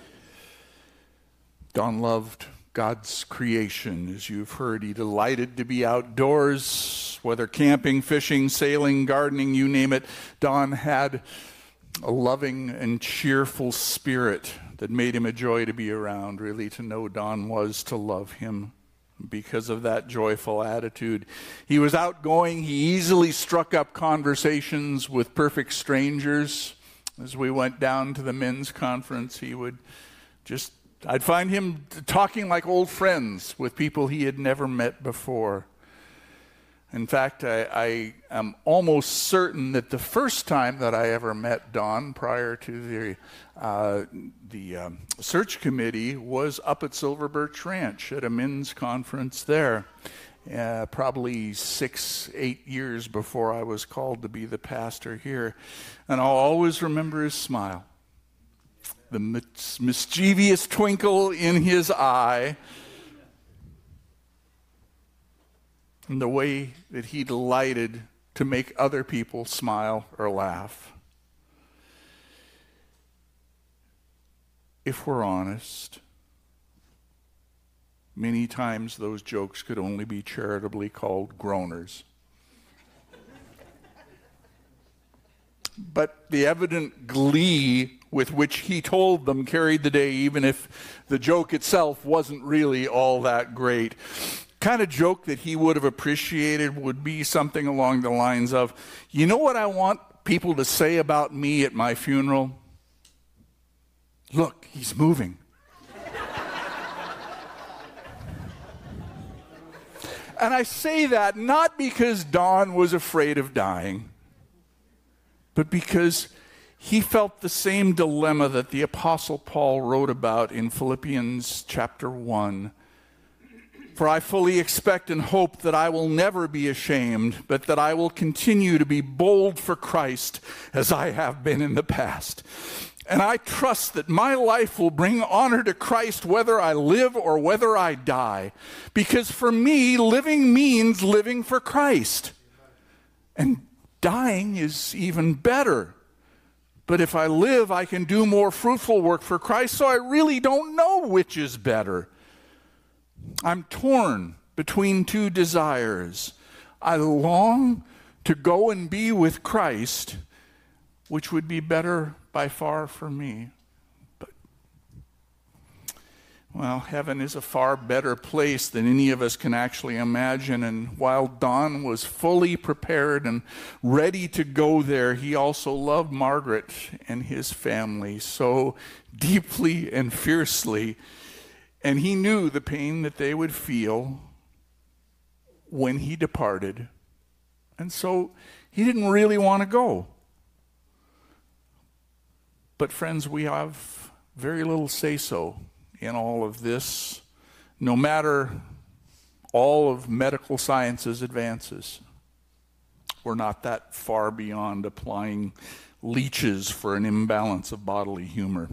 Don loved God's creation. As you've heard, he delighted to be outdoors, whether camping, fishing, sailing, gardening, you name it. Don had a loving and cheerful spirit that made him a joy to be around. Really, to know Don was to love him because of that joyful attitude. He was outgoing. He easily struck up conversations with perfect strangers. As we went down to the men's conference, he would just I'd find him talking like old friends with people he had never met before. In fact, I, I am almost certain that the first time that I ever met Don prior to the uh, the um, search committee was up at Silver Birch Ranch at a men's conference there, uh, probably six, eight years before I was called to be the pastor here. And I'll always remember his smile. The mis- mischievous twinkle in his eye, and the way that he delighted to make other people smile or laugh. If we're honest, many times those jokes could only be charitably called groaners. But the evident glee with which he told them carried the day, even if the joke itself wasn't really all that great. Kind of joke that he would have appreciated would be something along the lines of, you know what I want people to say about me at my funeral? Look, he's moving. And I say that not because Don was afraid of dying, but because he felt the same dilemma that the Apostle Paul wrote about in Philippians chapter one. For I fully expect and hope that I will never be ashamed, but that I will continue to be bold for Christ as I have been in the past. And I trust that my life will bring honor to Christ whether I live or whether I die. Because for me, living means living for Christ. And dying is even better. But if I live, I can do more fruitful work for Christ, so I really don't know which is better. I'm torn between two desires. I long to go and be with Christ, which would be better by far for me. But, well, heaven is a far better place than any of us can actually imagine. And while Don was fully prepared and ready to go there, he also loved Margaret and his family so deeply and fiercely. And he knew the pain that they would feel when he departed. And so he didn't really want to go. But friends, we have very little say-so in all of this, no matter all of medical science's advances. We're not that far beyond applying leeches for an imbalance of bodily humor.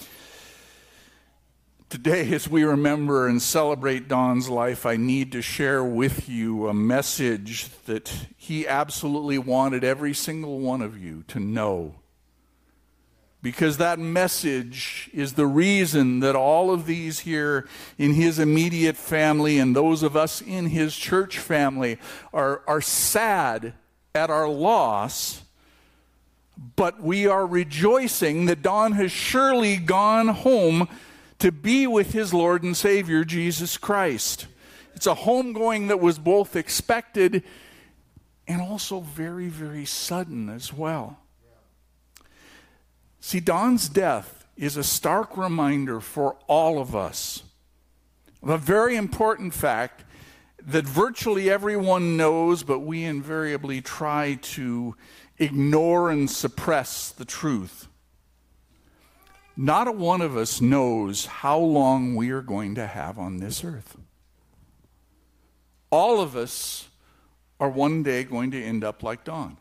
Today, as we remember and celebrate Don's life, I need to share with you a message that he absolutely wanted every single one of you to know. Because that message is the reason that all of these here in his immediate family and those of us in his church family are, are sad at our loss, but we are rejoicing that Don has surely gone home to be with his Lord and Savior, Jesus Christ. It's a homegoing that was both expected and also very, very sudden as well. See, Don's death is a stark reminder for all of us of a very important fact that virtually everyone knows, but we invariably try to ignore and suppress the truth. Not a one of us knows how long we are going to have on this earth. All of us are one day going to end up like Don.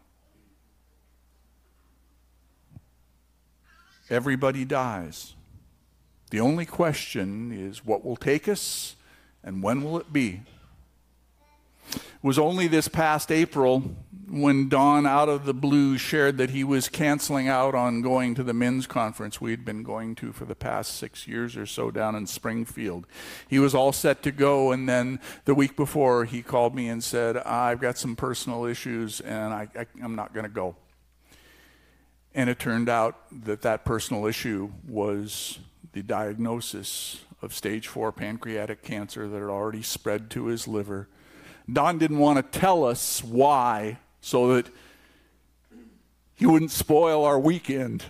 Everybody dies. The only question is what will take us and when will it be? It was only this past April when Don, out of the blue, shared that he was canceling out on going to the men's conference we had been going to for the past six years or so down in Springfield. He was all set to go, and then the week before he called me and said, I've got some personal issues and I, I, I'm not going to go. And it turned out that that personal issue was the diagnosis of stage four pancreatic cancer that had already spread to his liver. Don didn't want to tell us why, so that he wouldn't spoil our weekend.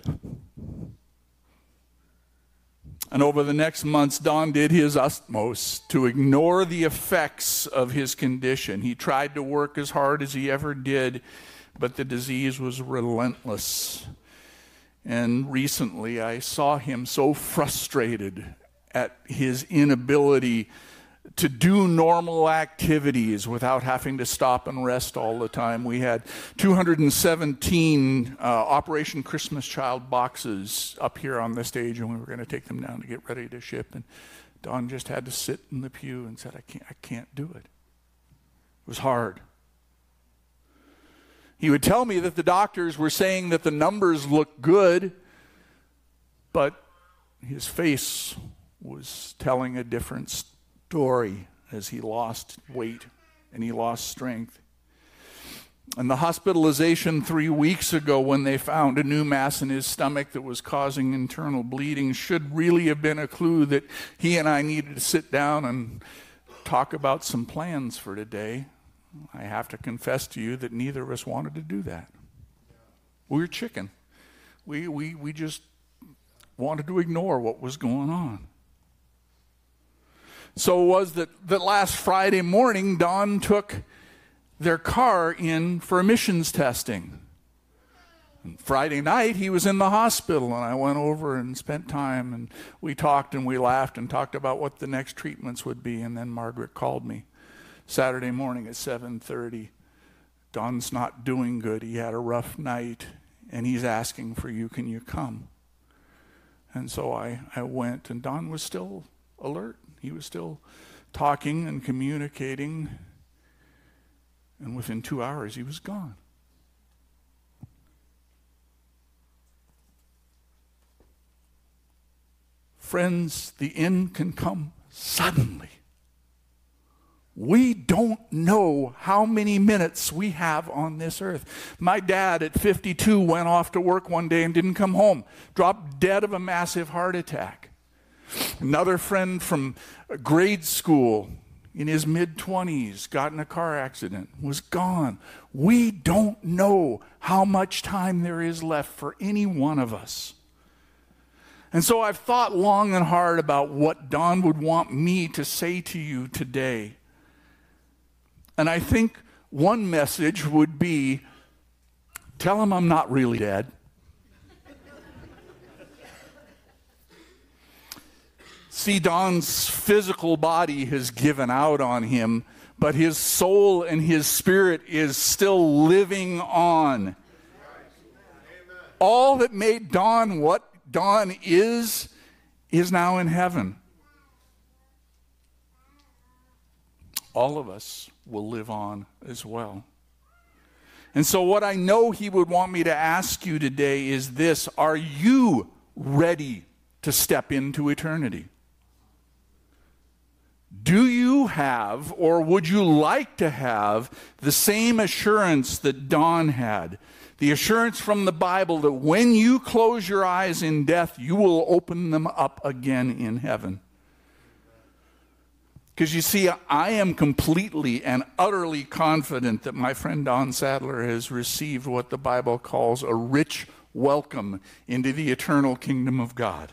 And over the next months, Don did his utmost to ignore the effects of his condition. He tried to work as hard as he ever did, but the disease was relentless. And recently, I saw him so frustrated at his inability to do normal activities without having to stop and rest all the time. We had two hundred seventeen uh, Operation Christmas Child boxes up here on the stage, and we were going to take them down to get ready to ship. And Don just had to sit in the pew and said, I can't, I can't do it. It was hard. He would tell me that the doctors were saying that the numbers looked good, but his face was telling a different story as he lost weight and he lost strength. And the hospitalization three weeks ago when they found a new mass in his stomach that was causing internal bleeding should really have been a clue that he and I needed to sit down and talk about some plans for today. I have to confess to you that neither of us wanted to do that. We were chicken. We, we, we just wanted to ignore what was going on. So it was that, that last Friday morning, Don took their car in for emissions testing. And Friday night, he was in the hospital, and I went over and spent time, and we talked and we laughed and talked about what the next treatments would be, and then Margaret called me Saturday morning at seven thirty. Don's not doing good. He had a rough night, and he's asking for you, can you come? And so I, I went, and Don was still alert. He was still talking and communicating, and within two hours, he was gone. Friends, the end can come suddenly. We don't know how many minutes we have on this earth. My dad at fifty-two went off to work one day and didn't come home. Dropped dead of a massive heart attack. Another friend from grade school in his mid-twenties got in a car accident, was gone. We don't know how much time there is left for any one of us. And so I've thought long and hard about what Don would want me to say to you today. And I think one message would be, tell him I'm not really dead. See, Don's physical body has given out on him, but his soul and his spirit is still living on. All that made Don what Don is, is now in heaven. All of us will live on as well. And so what I know he would want me to ask you today is this: are you ready to step into eternity? Do you have, or would you like to have, the same assurance that Don had? The assurance from the Bible that when you close your eyes in death, you will open them up again in heaven. Because you see, I am completely and utterly confident that my friend Don Sadler has received what the Bible calls a rich welcome into the eternal kingdom of God.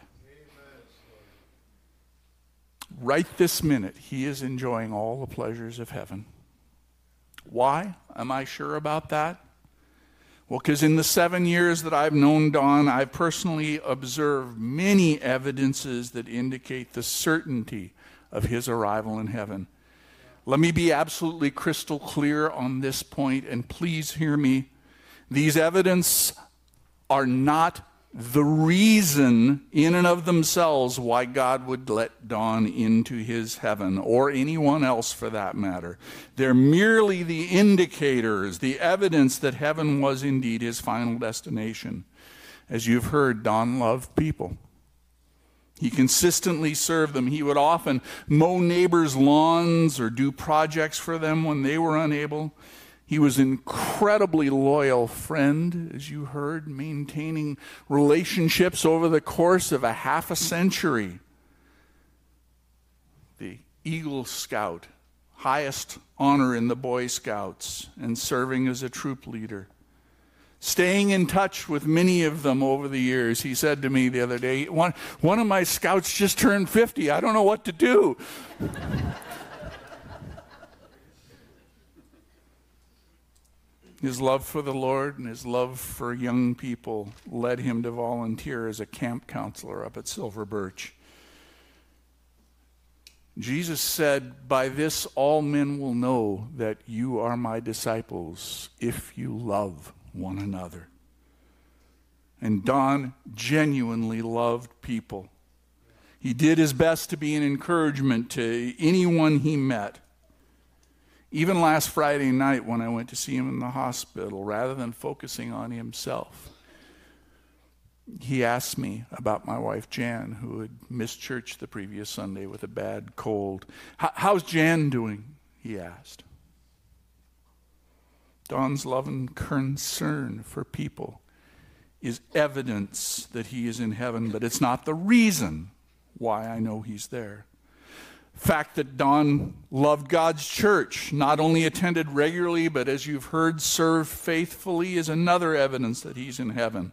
Right this minute, he is enjoying all the pleasures of heaven. Why am I sure about that? Well, because in the seven years that I've known Don, I've personally observed many evidences that indicate the certainty of his arrival in heaven. Let me be absolutely crystal clear on this point, and please hear me. These evidences are not the reason in and of themselves why God would let Don into his heaven, or anyone else for that matter. They're merely the indicators, the evidence that heaven was indeed his final destination. As you've heard, Don loved people. He consistently served them. He would often mow neighbors' lawns or do projects for them when they were unable. He was an incredibly loyal friend, as you heard, maintaining relationships over the course of a half a century. The Eagle Scout, highest honor in the Boy Scouts, and serving as a troop leader. Staying in touch with many of them over the years. He said to me the other day, one, one of my scouts just turned fifty. I don't know what to do. His love for the Lord and his love for young people led him to volunteer as a camp counselor up at Silver Birch. Jesus said, "By this all men will know that you are my disciples, if you love one another." And Don genuinely loved people. He did his best to be an encouragement to anyone he met. Even last Friday night when I went to see him in the hospital, rather than focusing on himself, he asked me about my wife Jan, who had missed church the previous Sunday with a bad cold. "How's Jan doing?" he asked. Don's love and concern for people is evidence that he is in heaven, but it's not the reason why I know he's there. Fact that Don loved God's church, not only attended regularly, but as you've heard, served faithfully, is another evidence that he's in heaven.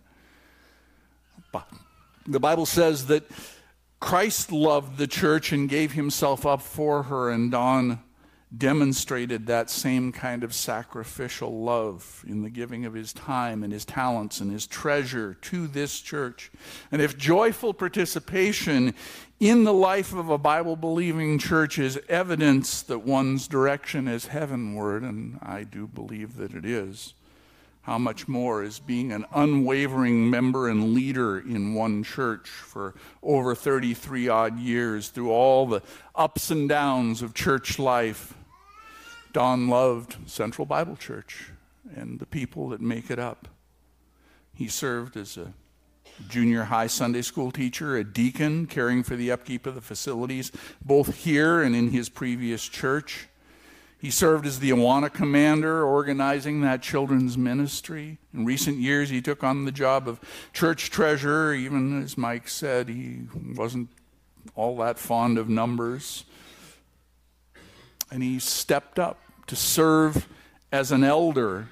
The Bible says that Christ loved the church and gave himself up for her, and Don demonstrated that same kind of sacrificial love in the giving of his time and his talents and his treasure to this church. And if joyful participation in the life of a Bible-believing church is evidence that one's direction is heavenward, and I do believe that it is, how much more is being an unwavering member and leader in one church for over thirty-three odd years through all the ups and downs of church life. Don loved Central Bible Church and the people that make it up. He served as a junior high Sunday school teacher, a deacon, caring for the upkeep of the facilities, both here and in his previous church. He served as the Awana commander, organizing that children's ministry. In recent years, he took on the job of church treasurer. Even as Mike said, he wasn't all that fond of numbers. And he stepped up to serve as an elder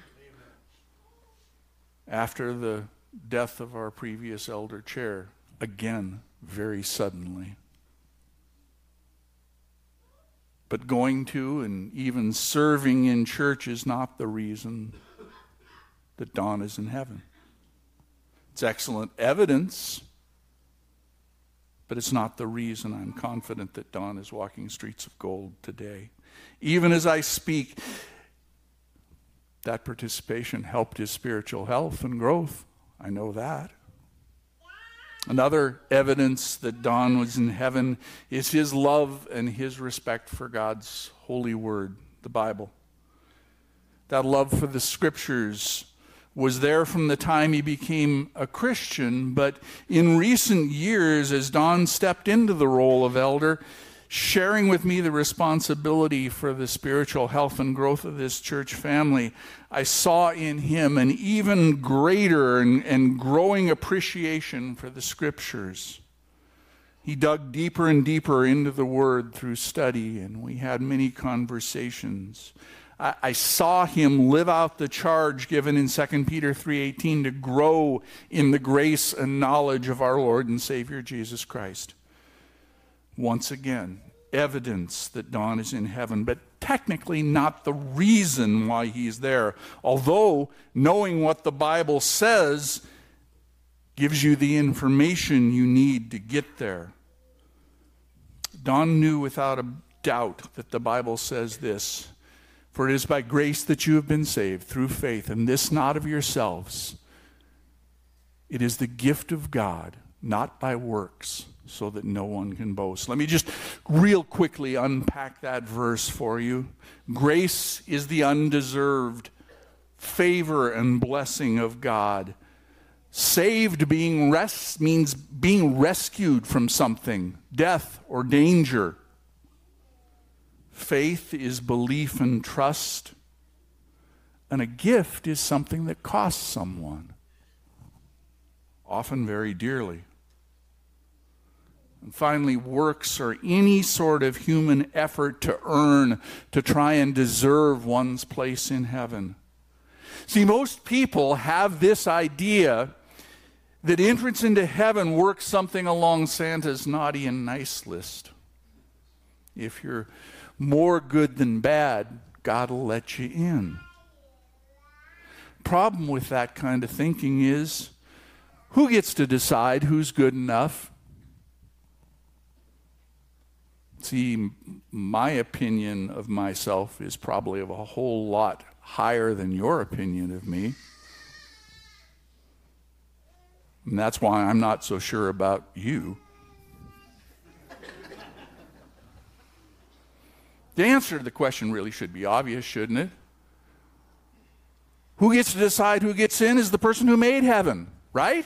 after the death of our previous elder chair, again, very suddenly. But going to and even serving in church is not the reason that Don is in heaven. It's excellent evidence, but it's not the reason I'm confident that Don is walking streets of gold today. Even as I speak, that participation helped his spiritual health and growth. I know that. Another evidence that Don was in heaven is his love and his respect for God's holy word, the Bible. That love for the scriptures was there from the time he became a Christian, but in recent years, as Don stepped into the role of elder, sharing with me the responsibility for the spiritual health and growth of this church family, I saw in him an even greater and, and growing appreciation for the scriptures. He dug deeper and deeper into the word through study, and we had many conversations. I, I saw him live out the charge given in Second Peter three eighteen to grow in the grace and knowledge of our Lord and Savior Jesus Christ. Once again, evidence that Don is in heaven. But technically not the reason why he's there. Although knowing what the Bible says gives you the information you need to get there. Don knew without a doubt that the Bible says this, "For it is by grace that you have been saved through faith, and this not of yourselves. It is the gift of God, not by works, so that no one can boast." Let me just real quickly unpack that verse for you. Grace is the undeserved favor and blessing of God. Saved being res- means being rescued from something, death or danger. Faith is belief and trust. And a gift is something that costs someone, often very dearly. And finally, works are any sort of human effort to earn, to try and deserve one's place in heaven. See, most people have this idea that entrance into heaven works something along Santa's naughty and nice list. If you're more good than bad, God will let you in. Problem with that kind of thinking is, who gets to decide who's good enough? See, my opinion of myself is probably of a whole lot higher than your opinion of me. And that's why I'm not so sure about you. The answer to the question really should be obvious, shouldn't it? Who gets to decide who gets in is the person who made heaven, right?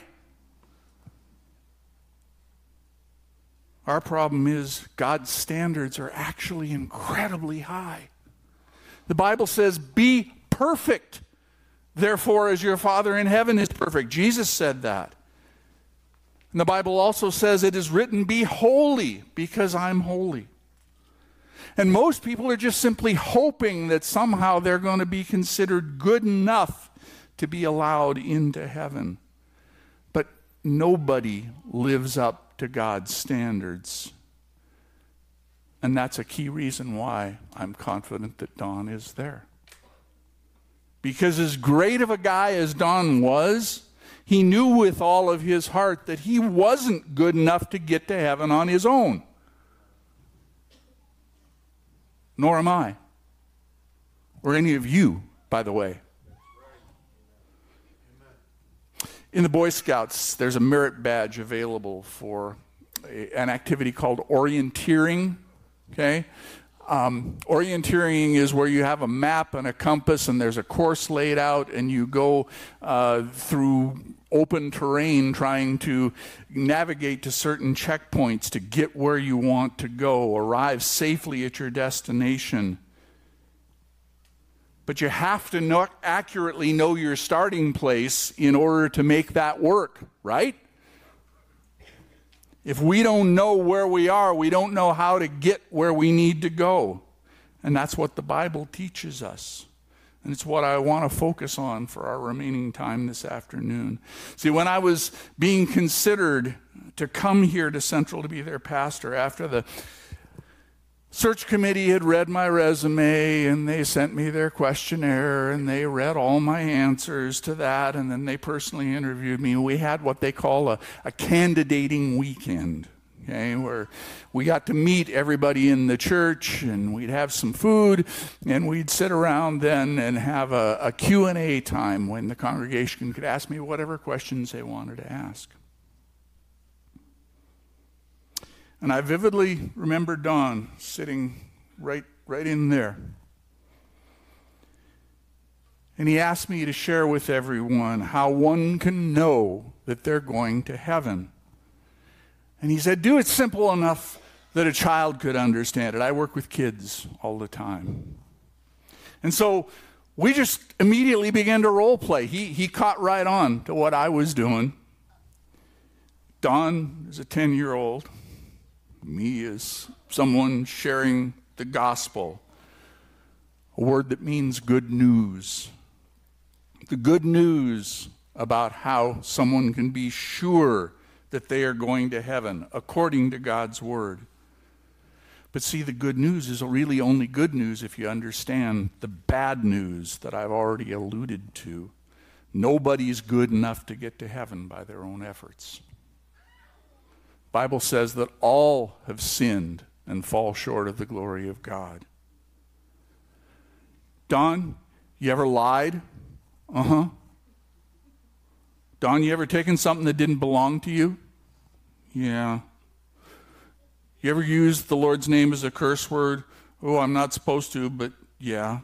Our problem is God's standards are actually incredibly high. The Bible says, "Be perfect, therefore, as your Father in heaven is perfect." Jesus said that. And the Bible also says, "It is written, be holy, because I'm holy." And most people are just simply hoping that somehow they're going to be considered good enough to be allowed into heaven. But nobody lives up to God's standards. And that's a key reason why I'm confident that Don is there. Because as great of a guy as Don was, he knew with all of his heart that he wasn't good enough to get to heaven on his own. Nor am I. Or any of you, by the way. In the Boy Scouts, there's a merit badge available for a, an activity called orienteering. Okay? Um, orienteering is where you have a map and a compass and there's a course laid out and you go uh, through open terrain trying to navigate to certain checkpoints to get where you want to go, arrive safely at your destination. But you have to know, accurately know your starting place in order to make that work, right? If we don't know where we are, we don't know how to get where we need to go. And that's what the Bible teaches us. And it's what I want to focus on for our remaining time this afternoon. See, when I was being considered to come here to Central to be their pastor, after the search committee had read my resume and they sent me their questionnaire and they read all my answers to that and then they personally interviewed me. We had what they call a, a candidating weekend, okay, where we got to meet everybody in the church and we'd have some food and we'd sit around then and have a, a Q and A time when the congregation could ask me whatever questions they wanted to ask. And I vividly remember Don sitting right, right in there. And he asked me to share with everyone how one can know that they're going to heaven. And he said, do it simple enough that a child could understand it. I work with kids all the time. And so we just immediately began to role play. He, he caught right on to what I was doing. Don is a ten-year-old. Me as someone sharing the gospel, a word that means good news. The good news about how someone can be sure that they are going to heaven according to God's word. But see, the good news is really only good news if you understand the bad news that I've already alluded to. Nobody's good enough to get to heaven by their own efforts. The Bible says that all have sinned and fall short of the glory of God. Don, you ever lied? Uh-huh. Don, you ever taken something that didn't belong to you? Yeah. You ever used the Lord's name as a curse word? Oh, I'm not supposed to, but yeah.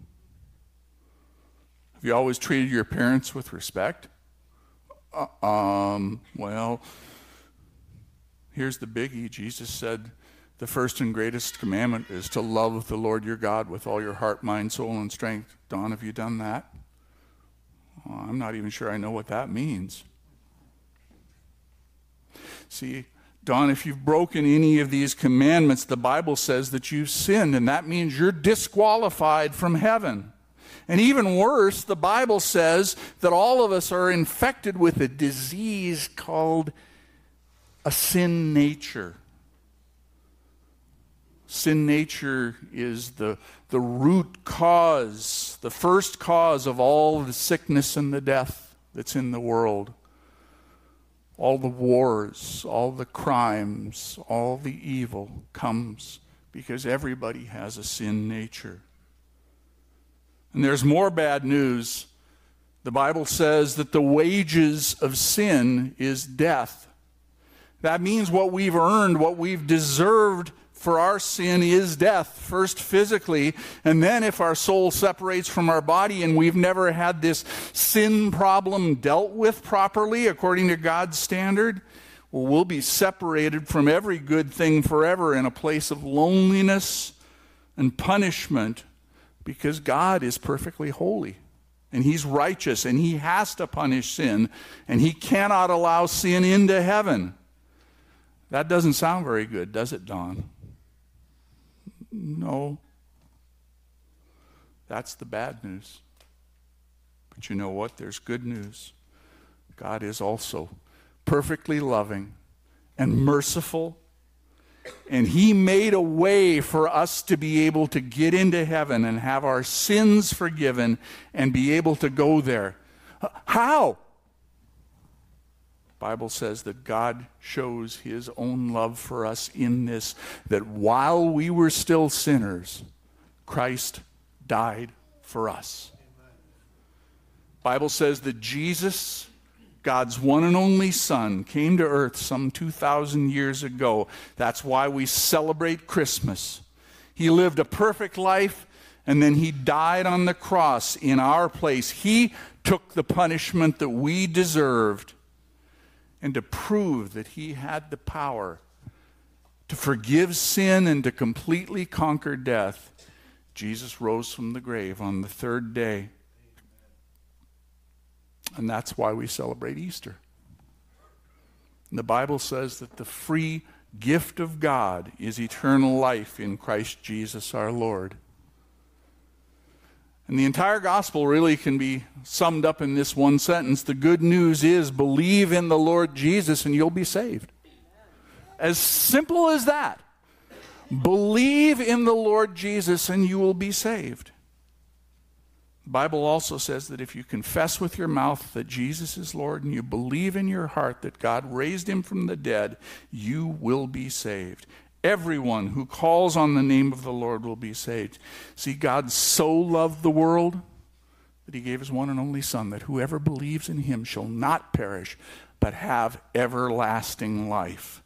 Have you always treated your parents with respect? Uh, um, well, here's the biggie. Jesus said the first and greatest commandment is to love the Lord your God with all your heart, mind, soul, and strength. Don, have you done that? Oh, I'm not even sure I know what that means. See, Don, if you've broken any of these commandments, the Bible says that you've sinned, and that means you're disqualified from heaven. And even worse, the Bible says that all of us are infected with a disease called a sin nature. Sin nature is the, the root cause, the first cause of all the sickness and the death that's in the world. All the wars, all the crimes, all the evil comes because everybody has a sin nature. And there's more bad news. The Bible says that the wages of sin is death. That means what we've earned, what we've deserved for our sin is death, first physically, and then if our soul separates from our body and we've never had this sin problem dealt with properly according to God's standard, well, we'll be separated from every good thing forever in a place of loneliness and punishment because God is perfectly holy and He's righteous and He has to punish sin and He cannot allow sin into heaven. That doesn't sound very good, does it, Don? No. That's the bad news. But you know what? There's good news. God is also perfectly loving and merciful. And He made a way for us to be able to get into heaven and have our sins forgiven and be able to go there. How? The Bible says that God shows His own love for us in this, that while we were still sinners, Christ died for us. The Bible says that Jesus, God's one and only Son, came to earth some two thousand years ago. That's why we celebrate Christmas. He lived a perfect life, and then He died on the cross in our place. He took the punishment that we deserved. And to prove that He had the power to forgive sin and to completely conquer death, Jesus rose from the grave on the third day. And that's why we celebrate Easter. And the Bible says that the free gift of God is eternal life in Christ Jesus our Lord. And the entire gospel really can be summed up in this one sentence. The good news is believe in the Lord Jesus and you'll be saved. As simple as that. Believe in the Lord Jesus and you will be saved. The Bible also says that if you confess with your mouth that Jesus is Lord and you believe in your heart that God raised Him from the dead, you will be saved. Everyone who calls on the name of the Lord will be saved. See, God so loved the world that He gave His one and only Son, that whoever believes in Him shall not perish, but have everlasting life.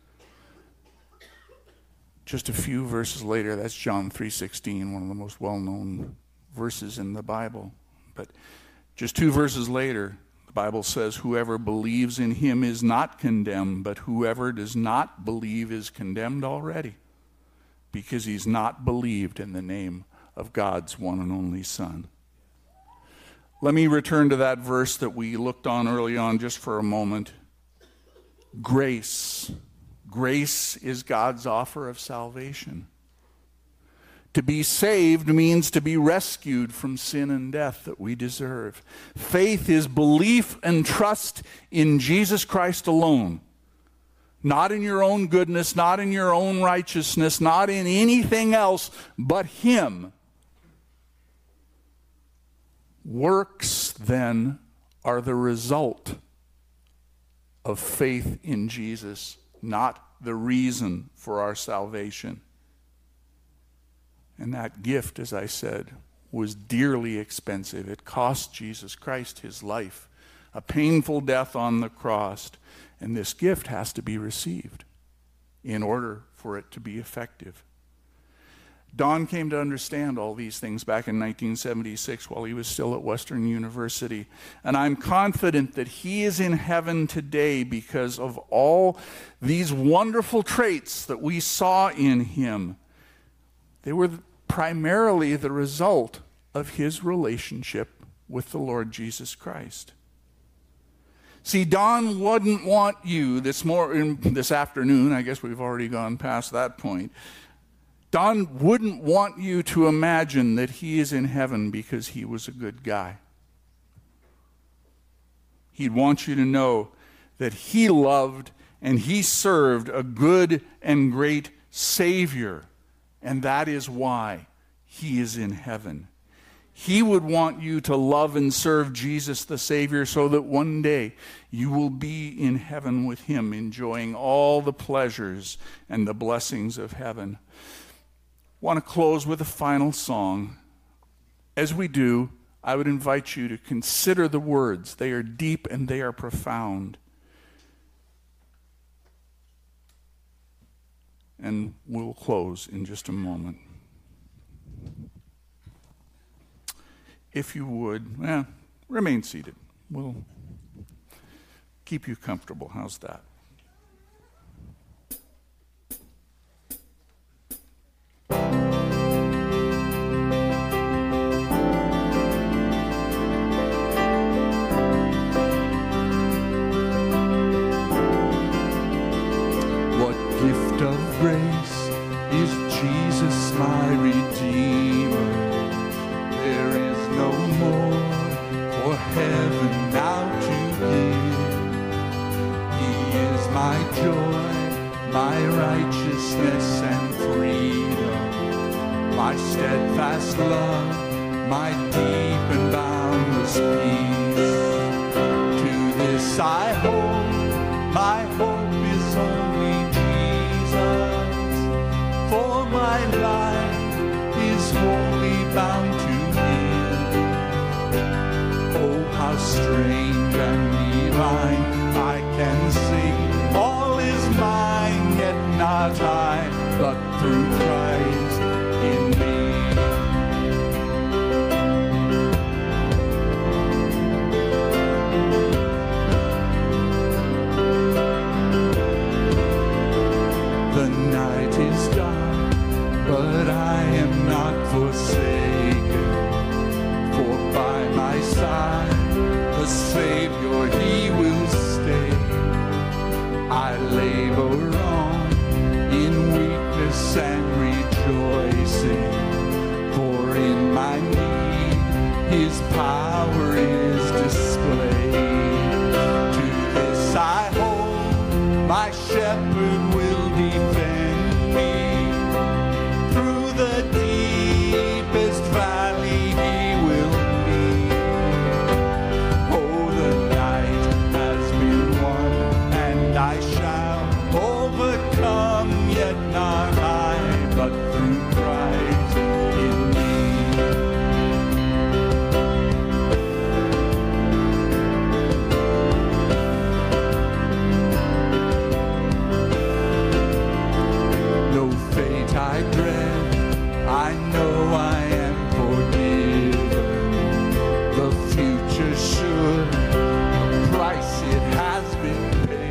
Just a few verses later, that's John three sixteen, one of the most well-known verses in the Bible. But just two verses later, the Bible says, whoever believes in Him is not condemned, but whoever does not believe is condemned already, because he's not believed in the name of God's one and only Son. Let me return to that verse that we looked on early on just for a moment. Grace. Grace is God's offer of salvation. To be saved means to be rescued from sin and death that we deserve. Faith is belief and trust in Jesus Christ alone. not in your own goodness, not in your own righteousness, not in anything else but Him. Works, then, are the result of faith in Jesus, not the reason for our salvation. And that gift, as I said, was dearly expensive. It cost Jesus Christ his life, a painful death on the cross. And this gift has to be received in order for it to be effective. Don came to understand all these things back in nineteen seventy-six while he was still at Western University. And I'm confident that he is in heaven today because of all these wonderful traits that we saw in him. They were primarily the result of his relationship with the Lord Jesus Christ. See, Don wouldn't want you this, more, this afternoon, I guess we've already gone past that point, Don wouldn't want you to imagine that he is in heaven because he was a good guy. He'd want you to know that he loved and he served a good and great Savior, and that is why he is in heaven. He would want you to love and serve Jesus the Savior so that one day you will be in heaven with him, enjoying all the pleasures and the blessings of heaven. I want to close with a final song. As we do, I would invite you to consider the words. They are deep and they are profound. And we'll close in just a moment. If you would, eh, remain seated. We'll keep you comfortable. How's that? What gift of grace is Jesus my Redeemer? There is no more for heaven now to give. He is my joy, my righteousness and freedom, my steadfast love, my deep and boundless peace. To this I hold, my hope is only Jesus, for my life is wholly bound to how strange and divine, I can sing, all is mine, yet not I, but through Christ in me. The night is dark, but I am not forsaken, for by my side the Savior, he will stay. I labor on in weakness and rejoicing, for in my need his power is displayed. To this I hold, my shepherd will defend me. Through the deepest valley he will I shall overcome, yet not I, but through Christ in me. No fate I dread, I know I am forgiven. The future should, the price it has been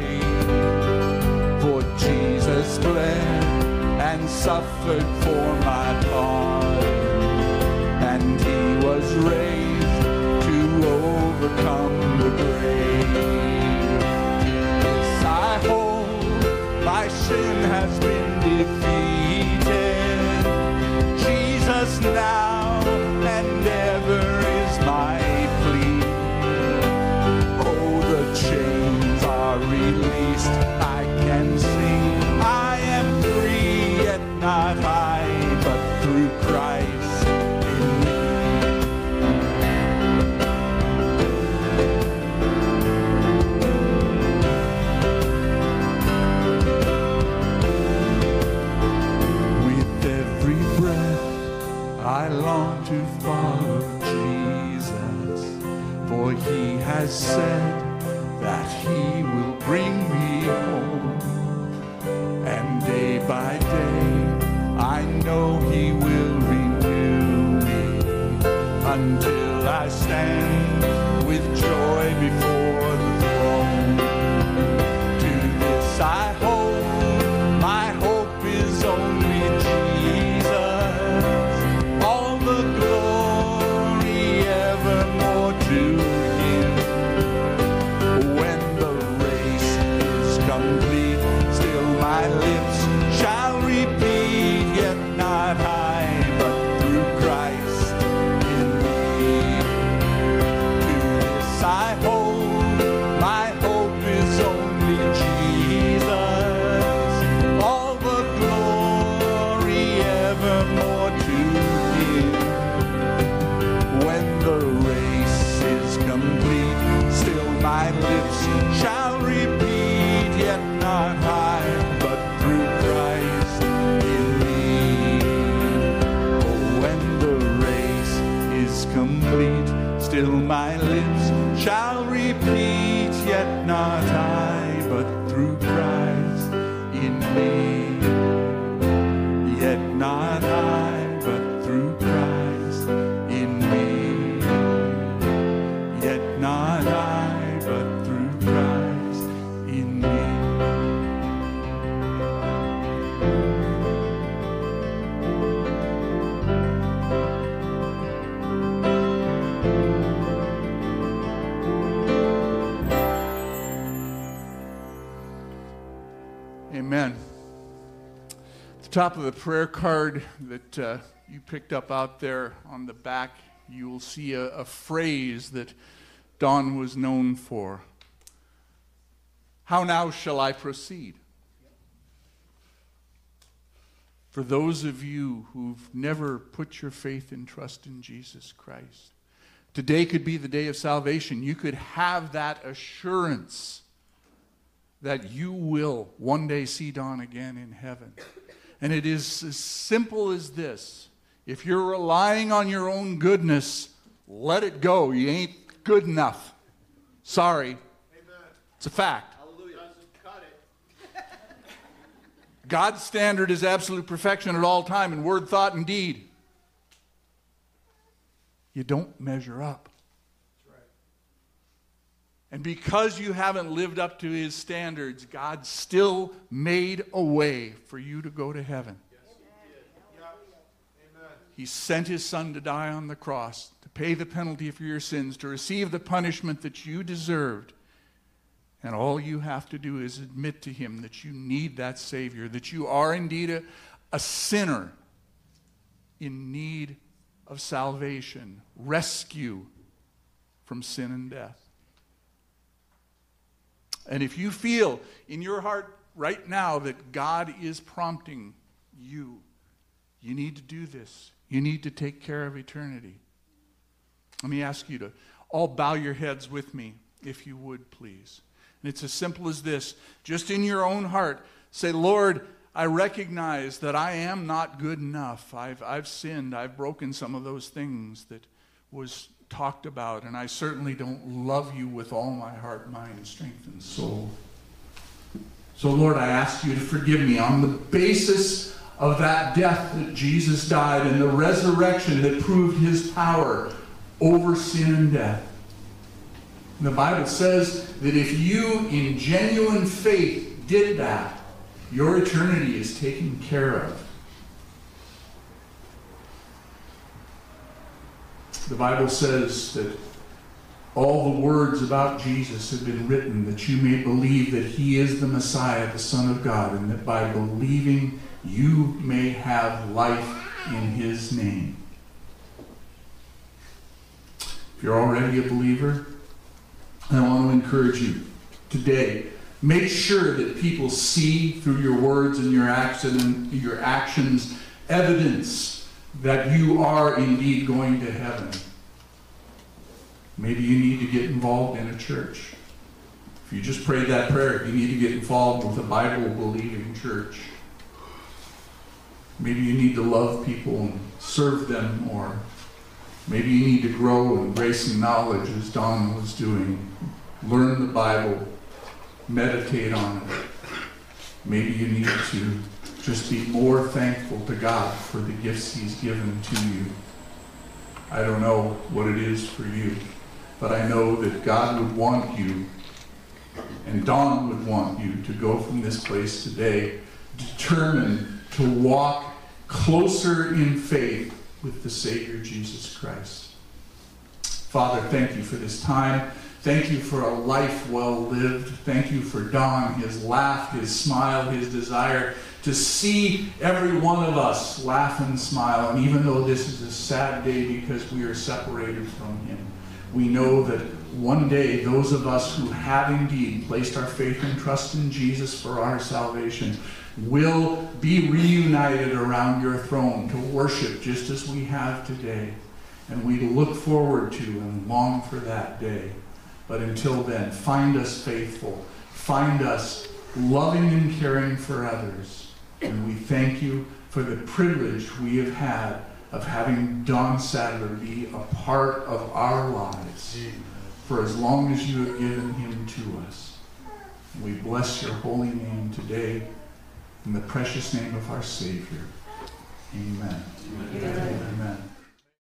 bled and suffered for my pardon, and he was raised to overcome the grave. This I hold, my sin has been defeated. Jesus now and ever is my plea. Oh, the chains are released, I can sing. I am free, yet not I, but through Christ in me. With every breath, I long to follow Jesus, for he has said that he will bring me home. And day by day, I know he will renew me until I stand with joy before the throne. To this I hold, my hope is only Jesus. All the glory evermore to him. When the race is complete, still my lips shall repeat, yet not I, but through Christ in me. To this I hold, my hope is only Jesus. All the glory evermore to him. When the race is complete, still my lips shall repeat, yet not I, but through Christ in me. Oh, when the race is complete, still my lips shall repeat, yet not I, but through Christ in me. Yet not I, but through Christ in me. Yet not I, but through Christ in me. Amen. At the top of the prayer card that uh, you picked up out there on the back, you will see a, a phrase that Don was known for. How now shall I proceed? For those of you who've never put your faith and trust in Jesus Christ, today could be the day of salvation. You could have that assurance that you will one day see Don again in heaven. And it is as simple as this. If you're relying on your own goodness, let it go. You ain't good enough. Sorry. Amen. It's a fact. Hallelujah. Doesn't cut it. God's standard is absolute perfection at all time in word, thought, and deed. You don't measure up. And because you haven't lived up to his standards, God still made a way for you to go to heaven. Yes, he did. Yeah. Amen. He sent his son to die on the cross, to pay the penalty for your sins, to receive the punishment that you deserved. And all you have to do is admit to him that you need that Savior, that you are indeed a, a sinner in need of salvation, rescue from sin and death. And if you feel in your heart right now that God is prompting you, you need to do this. You need to take care of eternity. Let me ask you to all bow your heads with me, if you would, please. And it's as simple as this. Just in your own heart, say, Lord, I recognize that I am not good enough. I've, I've sinned. I've broken some of those things that was talked about, and I certainly don't love you with all my heart, mind, strength, and soul. So, Lord, I ask you to forgive me on the basis of that death that Jesus died and the resurrection that proved his power over sin and death. And the Bible says that if you, in genuine faith, did that, your eternity is taken care of. The Bible says that all the words about Jesus have been written that you may believe that he is the Messiah, the Son of God, and that by believing you may have life in his name. If you're already a believer, I want to encourage you today Make sure that people see through your words and your actions, and your actions evidence that you are indeed going to heaven. Maybe you need to get involved in a church. If you just prayed that prayer, you need to get involved with a Bible-believing church. Maybe you need to love people and serve them more. Maybe you need to grow in grace and knowledge as Don was doing. Learn the Bible. Meditate on it. Maybe you need to just be more thankful to God for the gifts He's given to you. I don't know what it is for you, but I know that God would want you, and Don would want you to go from this place today determined to walk closer in faith with the Savior Jesus Christ. Father, thank you for this time. Thank you for a life well lived. Thank you for Don, his laugh, his smile, his desire to see every one of us laugh and smile. And even though this is a sad day because we are separated from him, we know that one day those of us who have indeed placed our faith and trust in Jesus for our salvation will be reunited around your throne to worship just as we have today. And we look forward to and long for that day. But until then, find us faithful. Find us loving and caring for others. And we thank you for the privilege we have had of having Don Sadler be a part of our lives for as long as you have given him to us. We bless your holy name today in the precious name of our Savior. Amen. Amen. Amen.